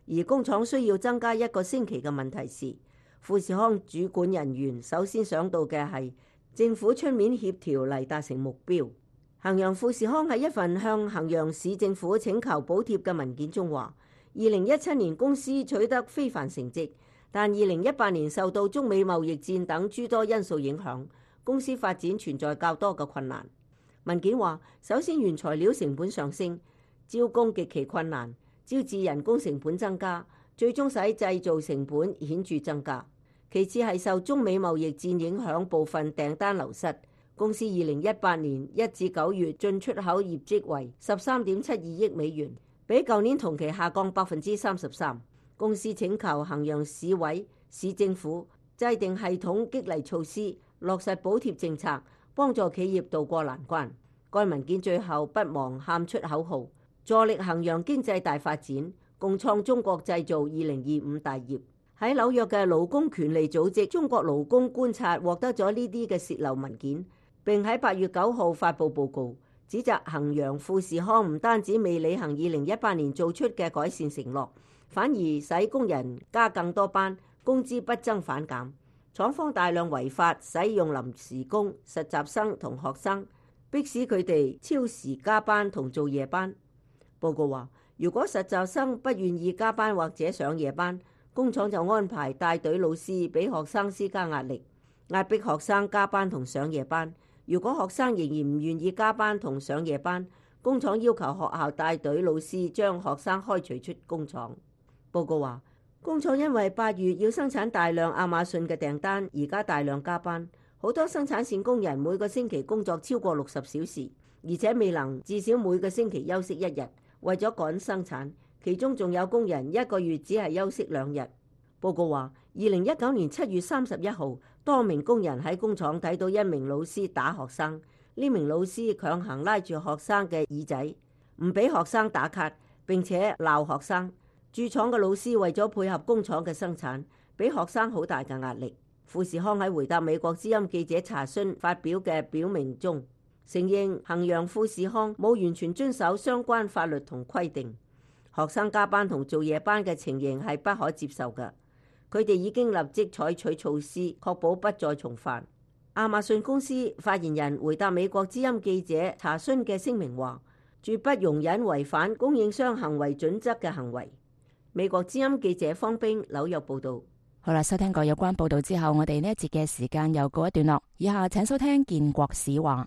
而工廠需要增加1個星期嘅問題時，富士康主管人員首先想到嘅係政府出面協調嚟達成目標。衡陽富士康喺一份向衡陽市政府請求補貼嘅文件中話，2017年公司取得非凡成績，但2018年受到中美貿易戰等諸多因素影響，公司發展存在較多嘅困難。文件話，首先原材料成本上升，招工極其困難，招致人工成本增加，最終使製造成本顯著增加。其次係受中美貿易戰影響，部分訂單流失。公司2018年1至9月進出口業績為13.72億美元，比舊年同期下降33%。公司請求衡陽市委、市政府制定系統激勵措施，落實補貼政策，幫助企業渡過難關。該文件最後不忘喊出口號，助力衡陽經濟大發展，共創中國製造2025大業。喺紐約嘅勞工權利組織中國勞工觀察獲得咗呢啲嘅洩漏文件，並喺8月9號發布報告，指責衡陽富士康唔單止未履行2018年做出嘅改善承諾，反而使工人加更多班，工資不增反減。廠方大量違法使用臨時工、實習生同學生，迫使佢哋超時加班同做夜班。報告話，如果實習生不願意加班或者上夜班，工廠就安排帶隊老師俾學生施加壓力，壓迫學生加班同上夜班。如果學生仍然唔願意加班同上夜班，工廠要求學校帶隊老師將學生開除出工廠。報告話，工廠因為8月要生產大量亞馬遜嘅訂單，而家大量加班。好多生產線工人每個星期工作超過60小時，而且未能至少每個星期休息1日，為咗趕生產。其中仲有工人1個月只係休息2日。報告話，2019年7月31號，多名工人喺工廠睇到一名老師打學生，呢名老師強行拉住學生嘅耳仔，唔俾學生打卡，並且鬧學生。駐廠嘅老師為咗配合工廠嘅生產，俾學生好大嘅壓力。富士康喺回答美國之音記者查詢發表嘅表明中，承認衡陽富士康冇完全遵守相關法律同規定。學生加班同做夜班嘅情形係不可接受嘅，佢哋已經立即採取措施，確保不再重犯。亞馬遜公司發言人回答美國之音記者查詢嘅聲明話，絕不容忍違反供應商行為準則嘅行為。美國之音記者方冰紐約報道。 好啦，收聽過有關報道之後，我哋呢一節嘅時間又告一段落。以下請收聽建國史話。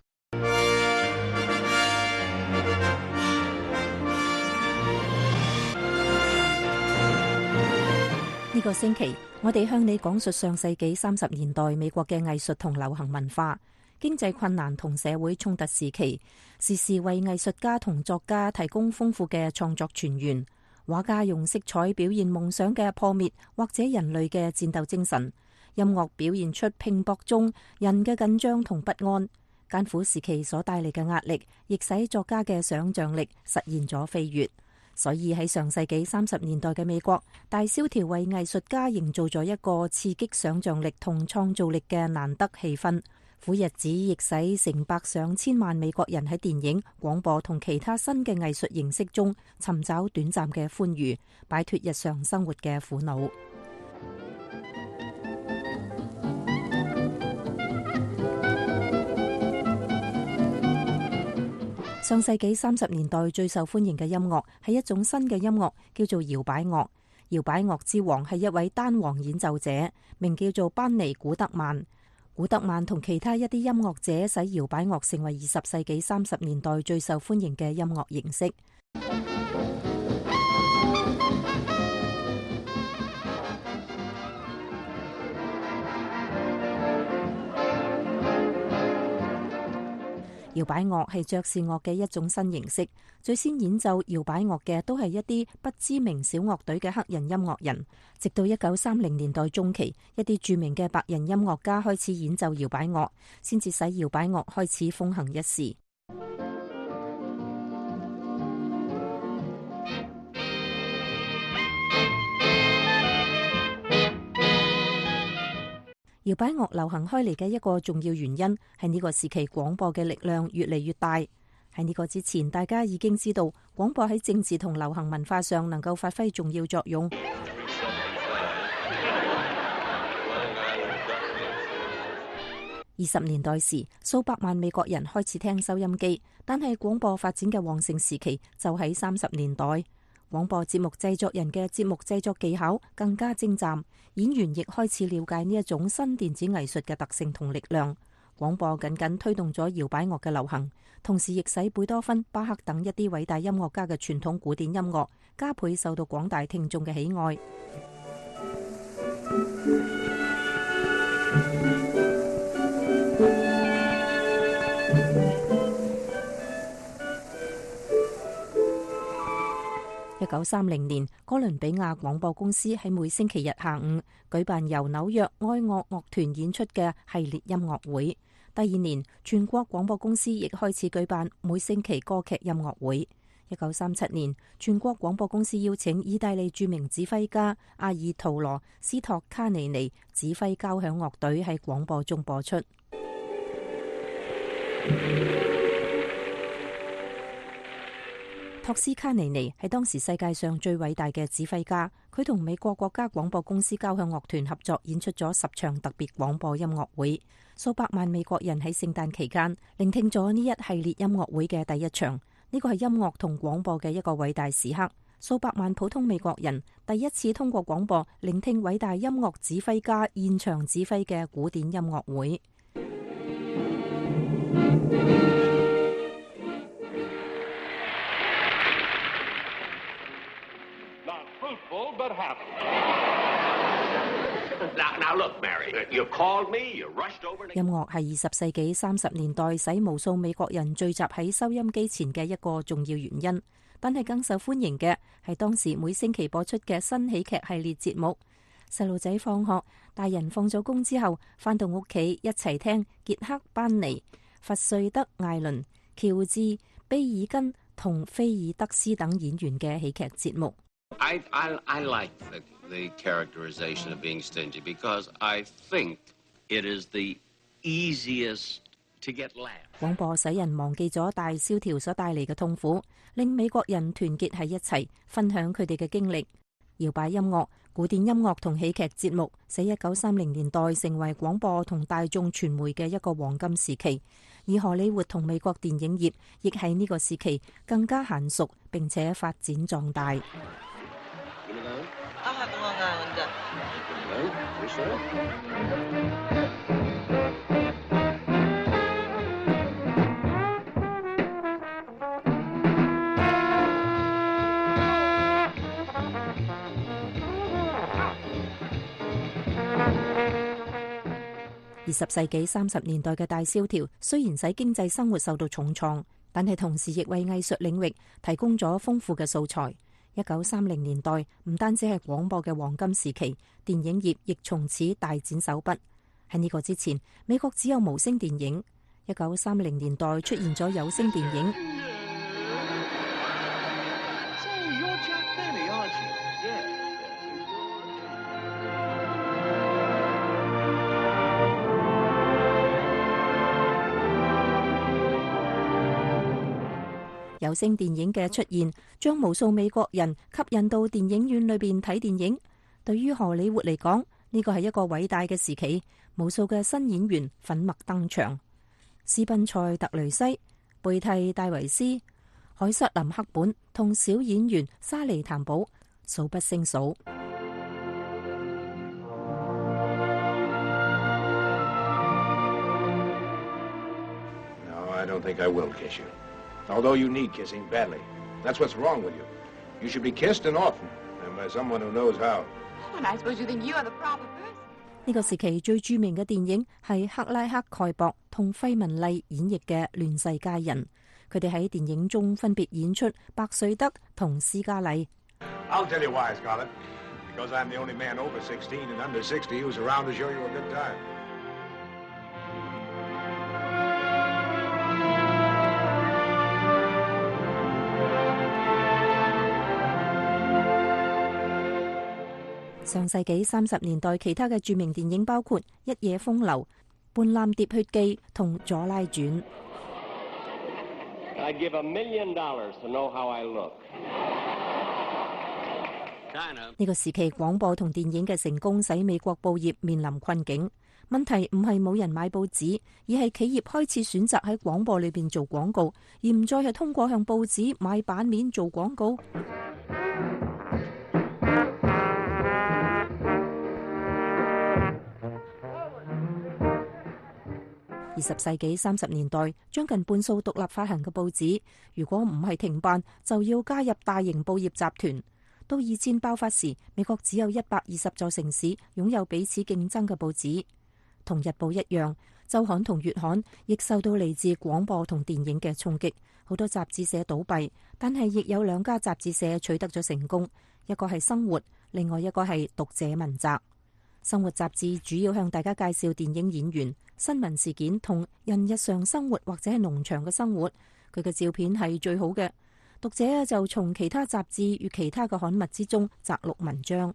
呢個星期，我哋向你講述上世紀30年代美國嘅藝術同流行文化、經濟困難同社會衝突時期，時時為藝術家同作家提供豐富嘅創作泉源。畫家用色彩表現夢想嘅破滅或者人類嘅戰鬥精神，音樂表現出拼搏中人嘅緊張同不安。艱苦時期所帶嚟嘅壓力，亦使作家嘅想象力實現咗飛躍。所以喺上世紀30年代嘅美國，大蕭條為藝術家營造咗一個刺激想象力同創造力嘅難得氣氛。苦日子亦使成百上千萬美國人喺電影、廣播同其他新嘅藝術形式中尋找短暫嘅歡愉，擺脫日常生活嘅苦惱。上世紀30年代最受歡迎嘅音樂係一種新嘅音樂，叫做搖擺樂。搖擺樂之王係一位單簧演奏者，名叫做班尼古德曼。古德曼同其他一啲音樂者使搖擺樂成為20世紀30年代最受歡迎嘅音樂形式。搖擺樂係爵士樂嘅一種新形式，最先演奏搖擺樂嘅都係一啲不知名小樂隊嘅黑人音樂人。直到1930年代中期，一啲著名嘅白人音樂家開始演奏搖擺樂，先至使搖擺樂開始風行一時。搖擺樂流行開嚟嘅一個重要原因係呢個時期廣播嘅力量越嚟越大。 喺呢個之前，大家已經知道廣播喺政治同流行文化上能夠發揮重要作用。20年代時，數百萬美國人開始聽收音機，但係廣播發展嘅旺盛時期就喺30年代。廣播節目製作人嘅節目製作技巧更加精湛，演員亦開始了解呢一種新電子藝術嘅特性同力量。廣播緊緊推動咗搖擺樂嘅流行，同時亦使貝多芬、巴克等一啲偉大音樂家嘅傳統古典音樂加倍受到廣大聽眾嘅喜愛。1930年，哥倫比亞廣播公司喺每星期日下午舉辦由紐約愛樂樂團演出嘅系列音樂會。第二年，全國廣播公司亦開始舉辦每星期歌劇音樂會。1937年，全國廣播公司邀請意大利著名指揮家阿爾圖羅斯托卡尼尼指揮交響樂隊喺廣播中播出。托斯卡尼尼係當時世界上最偉大嘅指揮家，佢同美國國家廣播公司交響樂團合作演出咗10場特別廣播音樂會，數百萬美國人喺聖誕期間聆聽咗呢一系列音樂會嘅第一場。呢個係音樂同廣播嘅一個偉大時刻，數百萬普通美國人第一次通過廣播聆聽偉大音樂指揮家現場指揮嘅古典音樂會。音樂係20世紀30年代使無數美國人聚集喺收音機前嘅一個重要原因，但係更受歡迎嘅係當時每星期播出嘅新喜劇系列節目。細路仔放學，大人放咗工之後，返到屋企一齊聽傑克班尼、弗瑞德艾倫、喬治貝爾根同菲爾德斯等演員嘅喜劇節目。 I like the characterization of being stingy because I think it is the easiest to get laughs. 廣播使人忘記咗大蕭條所帶嚟嘅痛苦，令美國人團結喺一齊，分享佢哋嘅經歷。搖擺音樂、古典音樂同喜劇節目使1930年代成為廣播同大眾傳媒嘅一個黃金時期，而荷里活同美國電影業亦喺呢個時期更加嫻熟並且發展壯大。20世紀30年代嘅大蕭條雖然使經濟生活受到重創，但係同時亦為藝術領域提供咗豐富嘅素材。1930年代唔單止係廣播嘅黃金時期，電影業亦從此大展手筆。喺呢個之前，美國只有無聲電影。1930年代出現咗有聲電影。有聲電影嘅出現，將無數美國人吸引到電影院裏邊睇電影。對於荷里活嚟講，呢個係一個偉大嘅時期，無數嘅新演員粉墨登場，斯賓塞特雷西、貝蒂戴維斯、海瑟琳克本同小演員莎莉譚寶數不勝數。 No, I don't think I will kiss you. Although you need kissing badly. That's what's wrong with you. You should be kissed and often, and by someone who knows how. And I suppose you think you are the proper person. 呢個時期最著名嘅電影係克拉克蓋博同費雯麗演繹嘅《亂世佳人》，佢哋喺電影中分別演出白瑞德同斯嘉麗。 I'll tell you why, Scarlett. Because I'm the only man over 16 and under 60 who's around to show you a good time. 上世紀30年代其他嘅著名電影包括《一夜風流》、《半藍蝶血記》同《佐拉傳》。 I'd give $1 million to know how I look. 呢個時期，廣播同電影嘅成功使美國報業面臨困境。問題唔係冇人買報紙，而係企業開始選擇喺廣播裏邊做廣告，而唔再係通過向報紙買版面做廣告。20世紀30年代，將近半數獨立發行嘅報紙，如果唔係停辦，就要加入大型報業集團。到二戰爆發時，美國只有120座城市擁有彼此競爭嘅報紙。同日報一樣，週刊同月刊亦受到嚟自廣播同電影嘅衝擊，好多雜誌社倒閉，但係亦有2家雜誌社取得咗成功，一個係生活，另外一個係讀者文摘。生活雜誌主要向大家介紹電影演員、新聞事件同人日常生活或者係農場嘅生活，佢嘅照片係最好嘅。讀者就從其他雜誌與其他嘅刊物之中摘錄文章。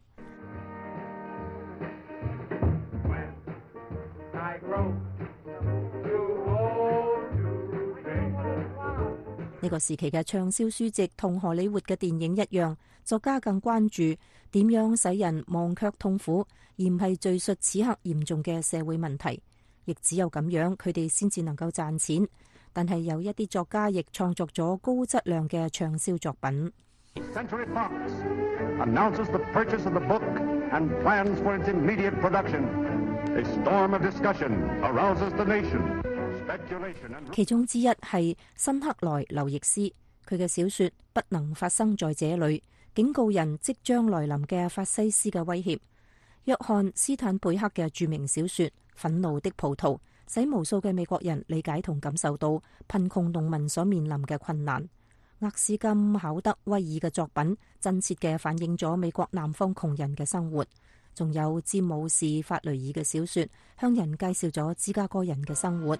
呢個時期嘅暢銷書籍同荷里活嘅電影一樣，作家更關注點樣使人忘卻痛苦，而唔係敘述此刻嚴重嘅社會問題。亦只有咁樣，佢哋先至能夠賺錢。但係有一啲作家亦創作咗高質量嘅暢銷作品。 Century Fox announces the purchase of the book and plans for its immediate production. A storm of discussion arouses the nation. Speculation and 其中之一係辛克萊劉易斯，佢嘅小說《不能發生在這裏》，警告人即將來臨嘅法西斯嘅威脅。約翰斯坦貝克嘅著名小說《憤怒的葡萄》，使無數嘅美國人理解同感受到貧窮農民所面臨嘅困難。厄斯金考德威爾嘅作品真切嘅反映咗美國南方窮人嘅生活。仲有詹姆士法雷爾嘅小說，向人介紹咗芝加哥人嘅生活。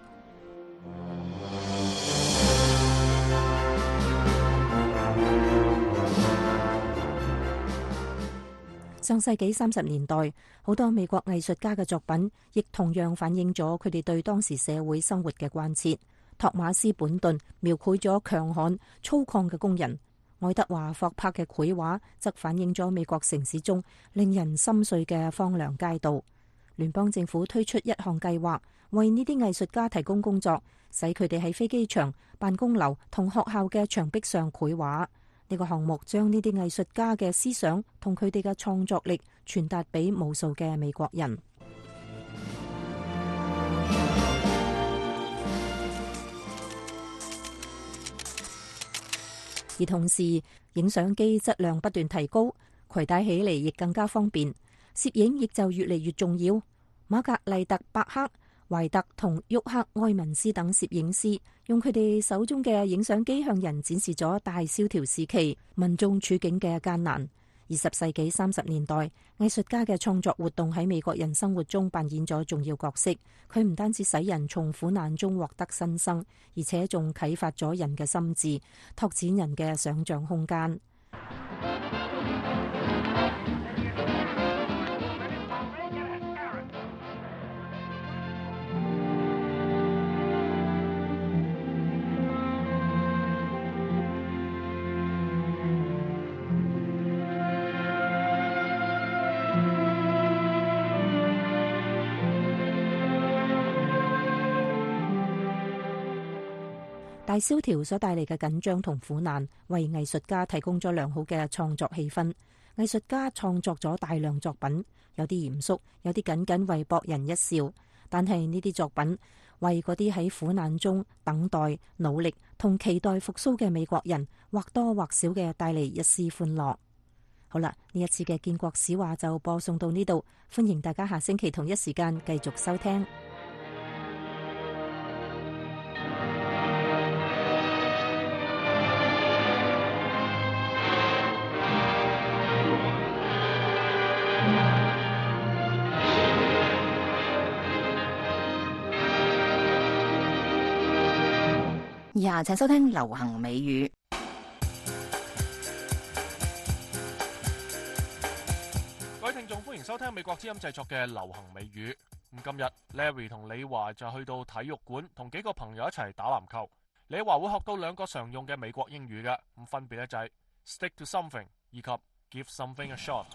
上世紀30年代，好多美國藝術家嘅作品亦同樣反映咗佢哋對當時社會生活嘅關切。托馬斯本頓描繪咗強悍粗獷嘅工人，愛德華霍柏嘅繪畫則反映咗美國城市中令人心碎嘅荒涼街道。聯邦政府推出一項計劃，為呢啲藝術家提供工作，使佢哋喺飛機場、辦公樓同學校嘅牆壁上繪畫。呢個項目將呢啲藝術家嘅思想同佢哋嘅創作力傳達俾無數嘅美國人。而同時，影相機質量不斷提高，攜帶起嚟亦更加方便，攝影亦就越嚟越重要。瑪格麗特·伯克、懷特同沃克·埃文斯等攝影師用佢哋手中嘅影相機向人展示咗大蕭條時期民眾處境嘅艱難。20世紀30年代，藝術家嘅創作活動喺美國人生活中扮演咗重要角色。佢唔單止使人從苦難中獲得新生，而且仲啟發咗人嘅心智，拓展人嘅想像空間。大蕭條所帶嚟嘅緊張同苦難，為藝術家提供咗良好嘅創作氣氛。藝術家創作咗大量作品，有啲嚴肅，有啲僅僅為博人一笑。但係呢啲作品為嗰啲喺苦難中等待、努力同期待復甦嘅美國人，或多或少嘅帶嚟一絲歡樂。好啦，呢一次嘅建國史話就播送到呢度，歡迎大家下星期同一時間繼續收聽。 以下請收聽流行美語。 各位聽眾，歡迎收聽美國之音製作嘅流行美語。咁今日 Larry 同李華就去到體育館同幾個朋友一齊打籃球。 你話會學到兩個常用嘅美國英語嘅，咁分別咧就係 stick to something 以及 give something a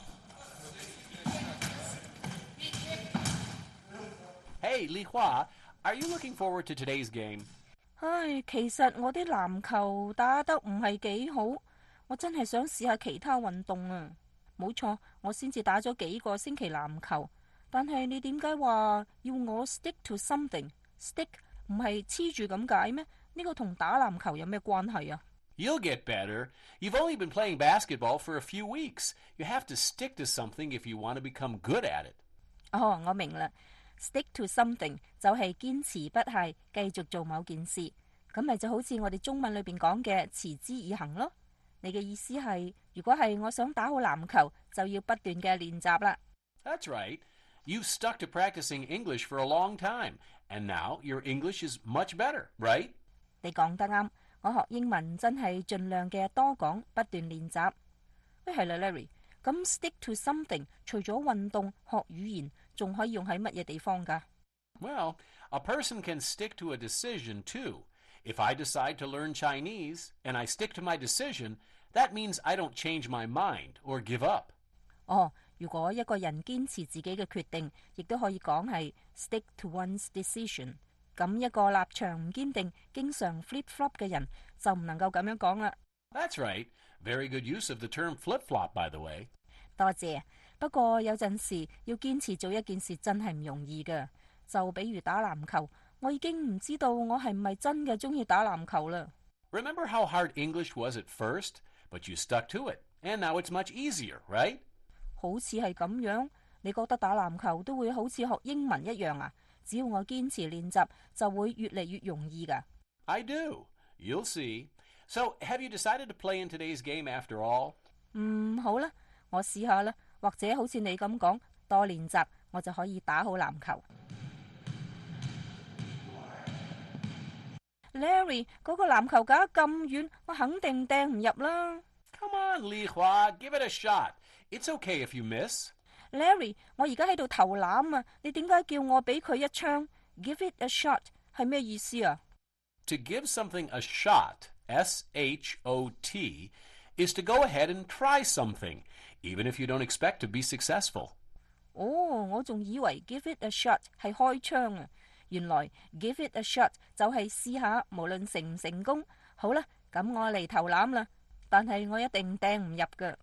shot。Hey, Li Hua, are you looking forward to today's game? 唉，其實我啲籃球打得唔係幾好，我真係想試下其他運動啊。冇錯，我先至打咗幾個星期籃球，但係你點解話要我 stick to something？stick 唔係黐住咁解咩？呢個同打籃球有咩關係啊？ You'll get better. You've only been playing basketball for a few weeks. You have to stick to something if you want to become good at it. 哦，我明啦。Stick to something 就係堅持不懈，繼續做某件事，咁咪就好似我哋中文裏邊講嘅持之以恆咯。你嘅意思係，如果係我想打好籃球，就要不斷嘅練習啦。 That's right. You've stuck to practicing English for a long time, and now your English is much better, right? 你講得啱，我學英文真係盡量嘅多講，不斷練習。喂，係啦 ，Larry， 咁 stick to something 除咗運動、學語言，仲可以用喺乜嘢地方㗎？ Well, a person can stick to a decision too. If I decide to learn Chinese and I stick to my decision, that means I don't change my mind or give up. 哦，如果一個人堅持自己嘅決定，亦都可以講係 stick to one's decision。咁一個立場唔堅定、經常 flip-flop 嘅人就唔能夠咁樣講啦。 That's right. Very good use of the term flip-flop, by the way. 多謝。不過有陣時要堅持做一件事真係唔容易嘅。就比如打籃球，我已經唔知道我係唔係真嘅中意打籃球啦。 Remember how hard English was at first, but you stuck to it, and now it's much easier, right? 好似係咁樣，你覺得打籃球都會好似學英文一樣啊？只要我堅持練習，就會越嚟越容易㗎。 I do. You'll see. So, have you decided to play in today's game after all? 好啦，我試下啦。或者好似你咁講，多練習，我就可以打好籃球。Larry， 嗰個籃球架咁遠，我肯定掟唔入啦。 Come on, Li Hua, give it a shot. It's okay if you miss. Larry， 我而家喺度投籃啊，你點解叫我俾佢一槍 ？Give it a shot 係咩意思啊？ To give something a shot, S-H-O-T, is to go ahead and try something, even if you don't expect to be successful. 哦，我仲以為 give it a shot 係開槍啊，原來 give it a shot 就係試下，無論成唔成功。好啦，咁我嚟投籃啦，但係我一定掟唔入㗎。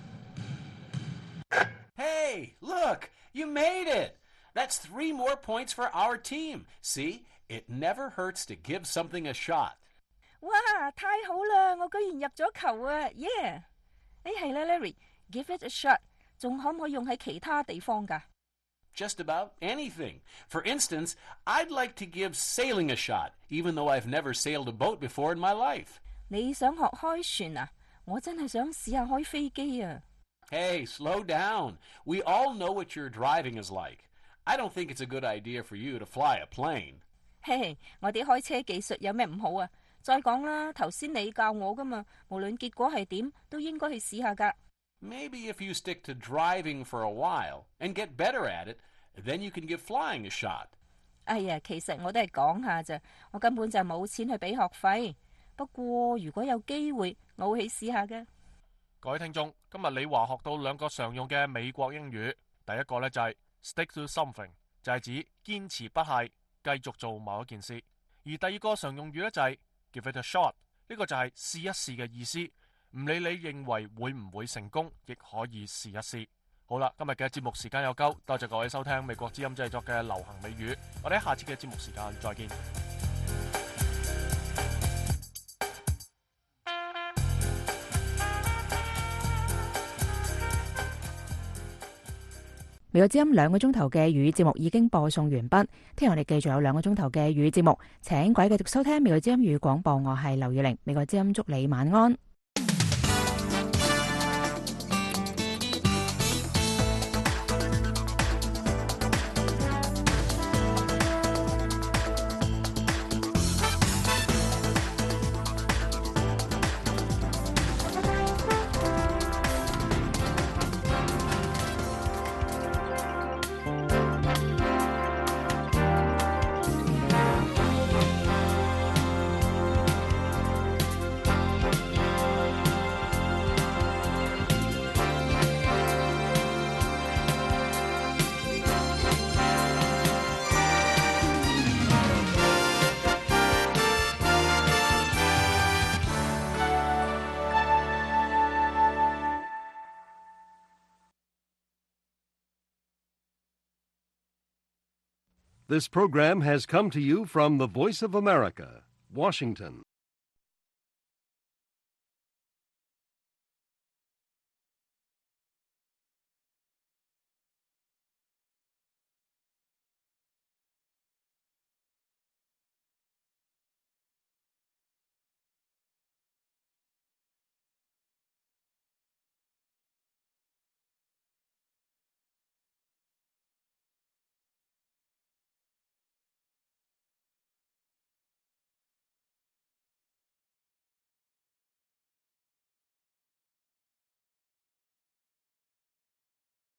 Hey, look, you made it! That's 3 more points for our team. See, it never hurts to give something a shot. 哇，太好啦！我居然入咗球啊 ！Yeah！ 係啦 ，Larry，give it a shot， 仲可唔可以用喺其他地方㗎？ Just about anything. For instance, I'd like to give sailing a shot, even though I've never sailed a boat before in my life. 你想學開船啊？我真係想試下開飛機啊！ Hey, slow down. We all know what your driving is like. I don't think it's a good idea for you to fly a plane. 嘿，我啲開車技術有咩唔好啊？再講啦，頭先你教我噶嘛，無論結果係點，都應該去試下噶。 Maybe if you stick to driving for a while and get better at it, then you can give flying a shot. 哎呀，其實我都係講下咋，我根本就冇錢去俾學費。不過如果有機會，我會去試下嘅。 各位聽眾，今日李華學到2個常用嘅美國英語。第一個呢就係 stick to something， 就係指堅持不懈，繼續做某一件事。而第二個常用語呢就係give it a shot， 呢個就係試一試嘅意思。唔理你認為會唔會成功，亦可以試一試。好啦，今日嘅節目時間有夠，多謝各位收聽美國之音製作嘅流行美語。我哋喺下次嘅節目時間再見。 美國之音2個鐘頭嘅粵語節目已經播送完畢，聽日我哋繼續有2個鐘頭嘅粵語節目，請各位繼續收聽美國之音粵語廣播，我係劉宇玲，美國之音祝你晚安。 This program has come to you from the Voice of America, Washington.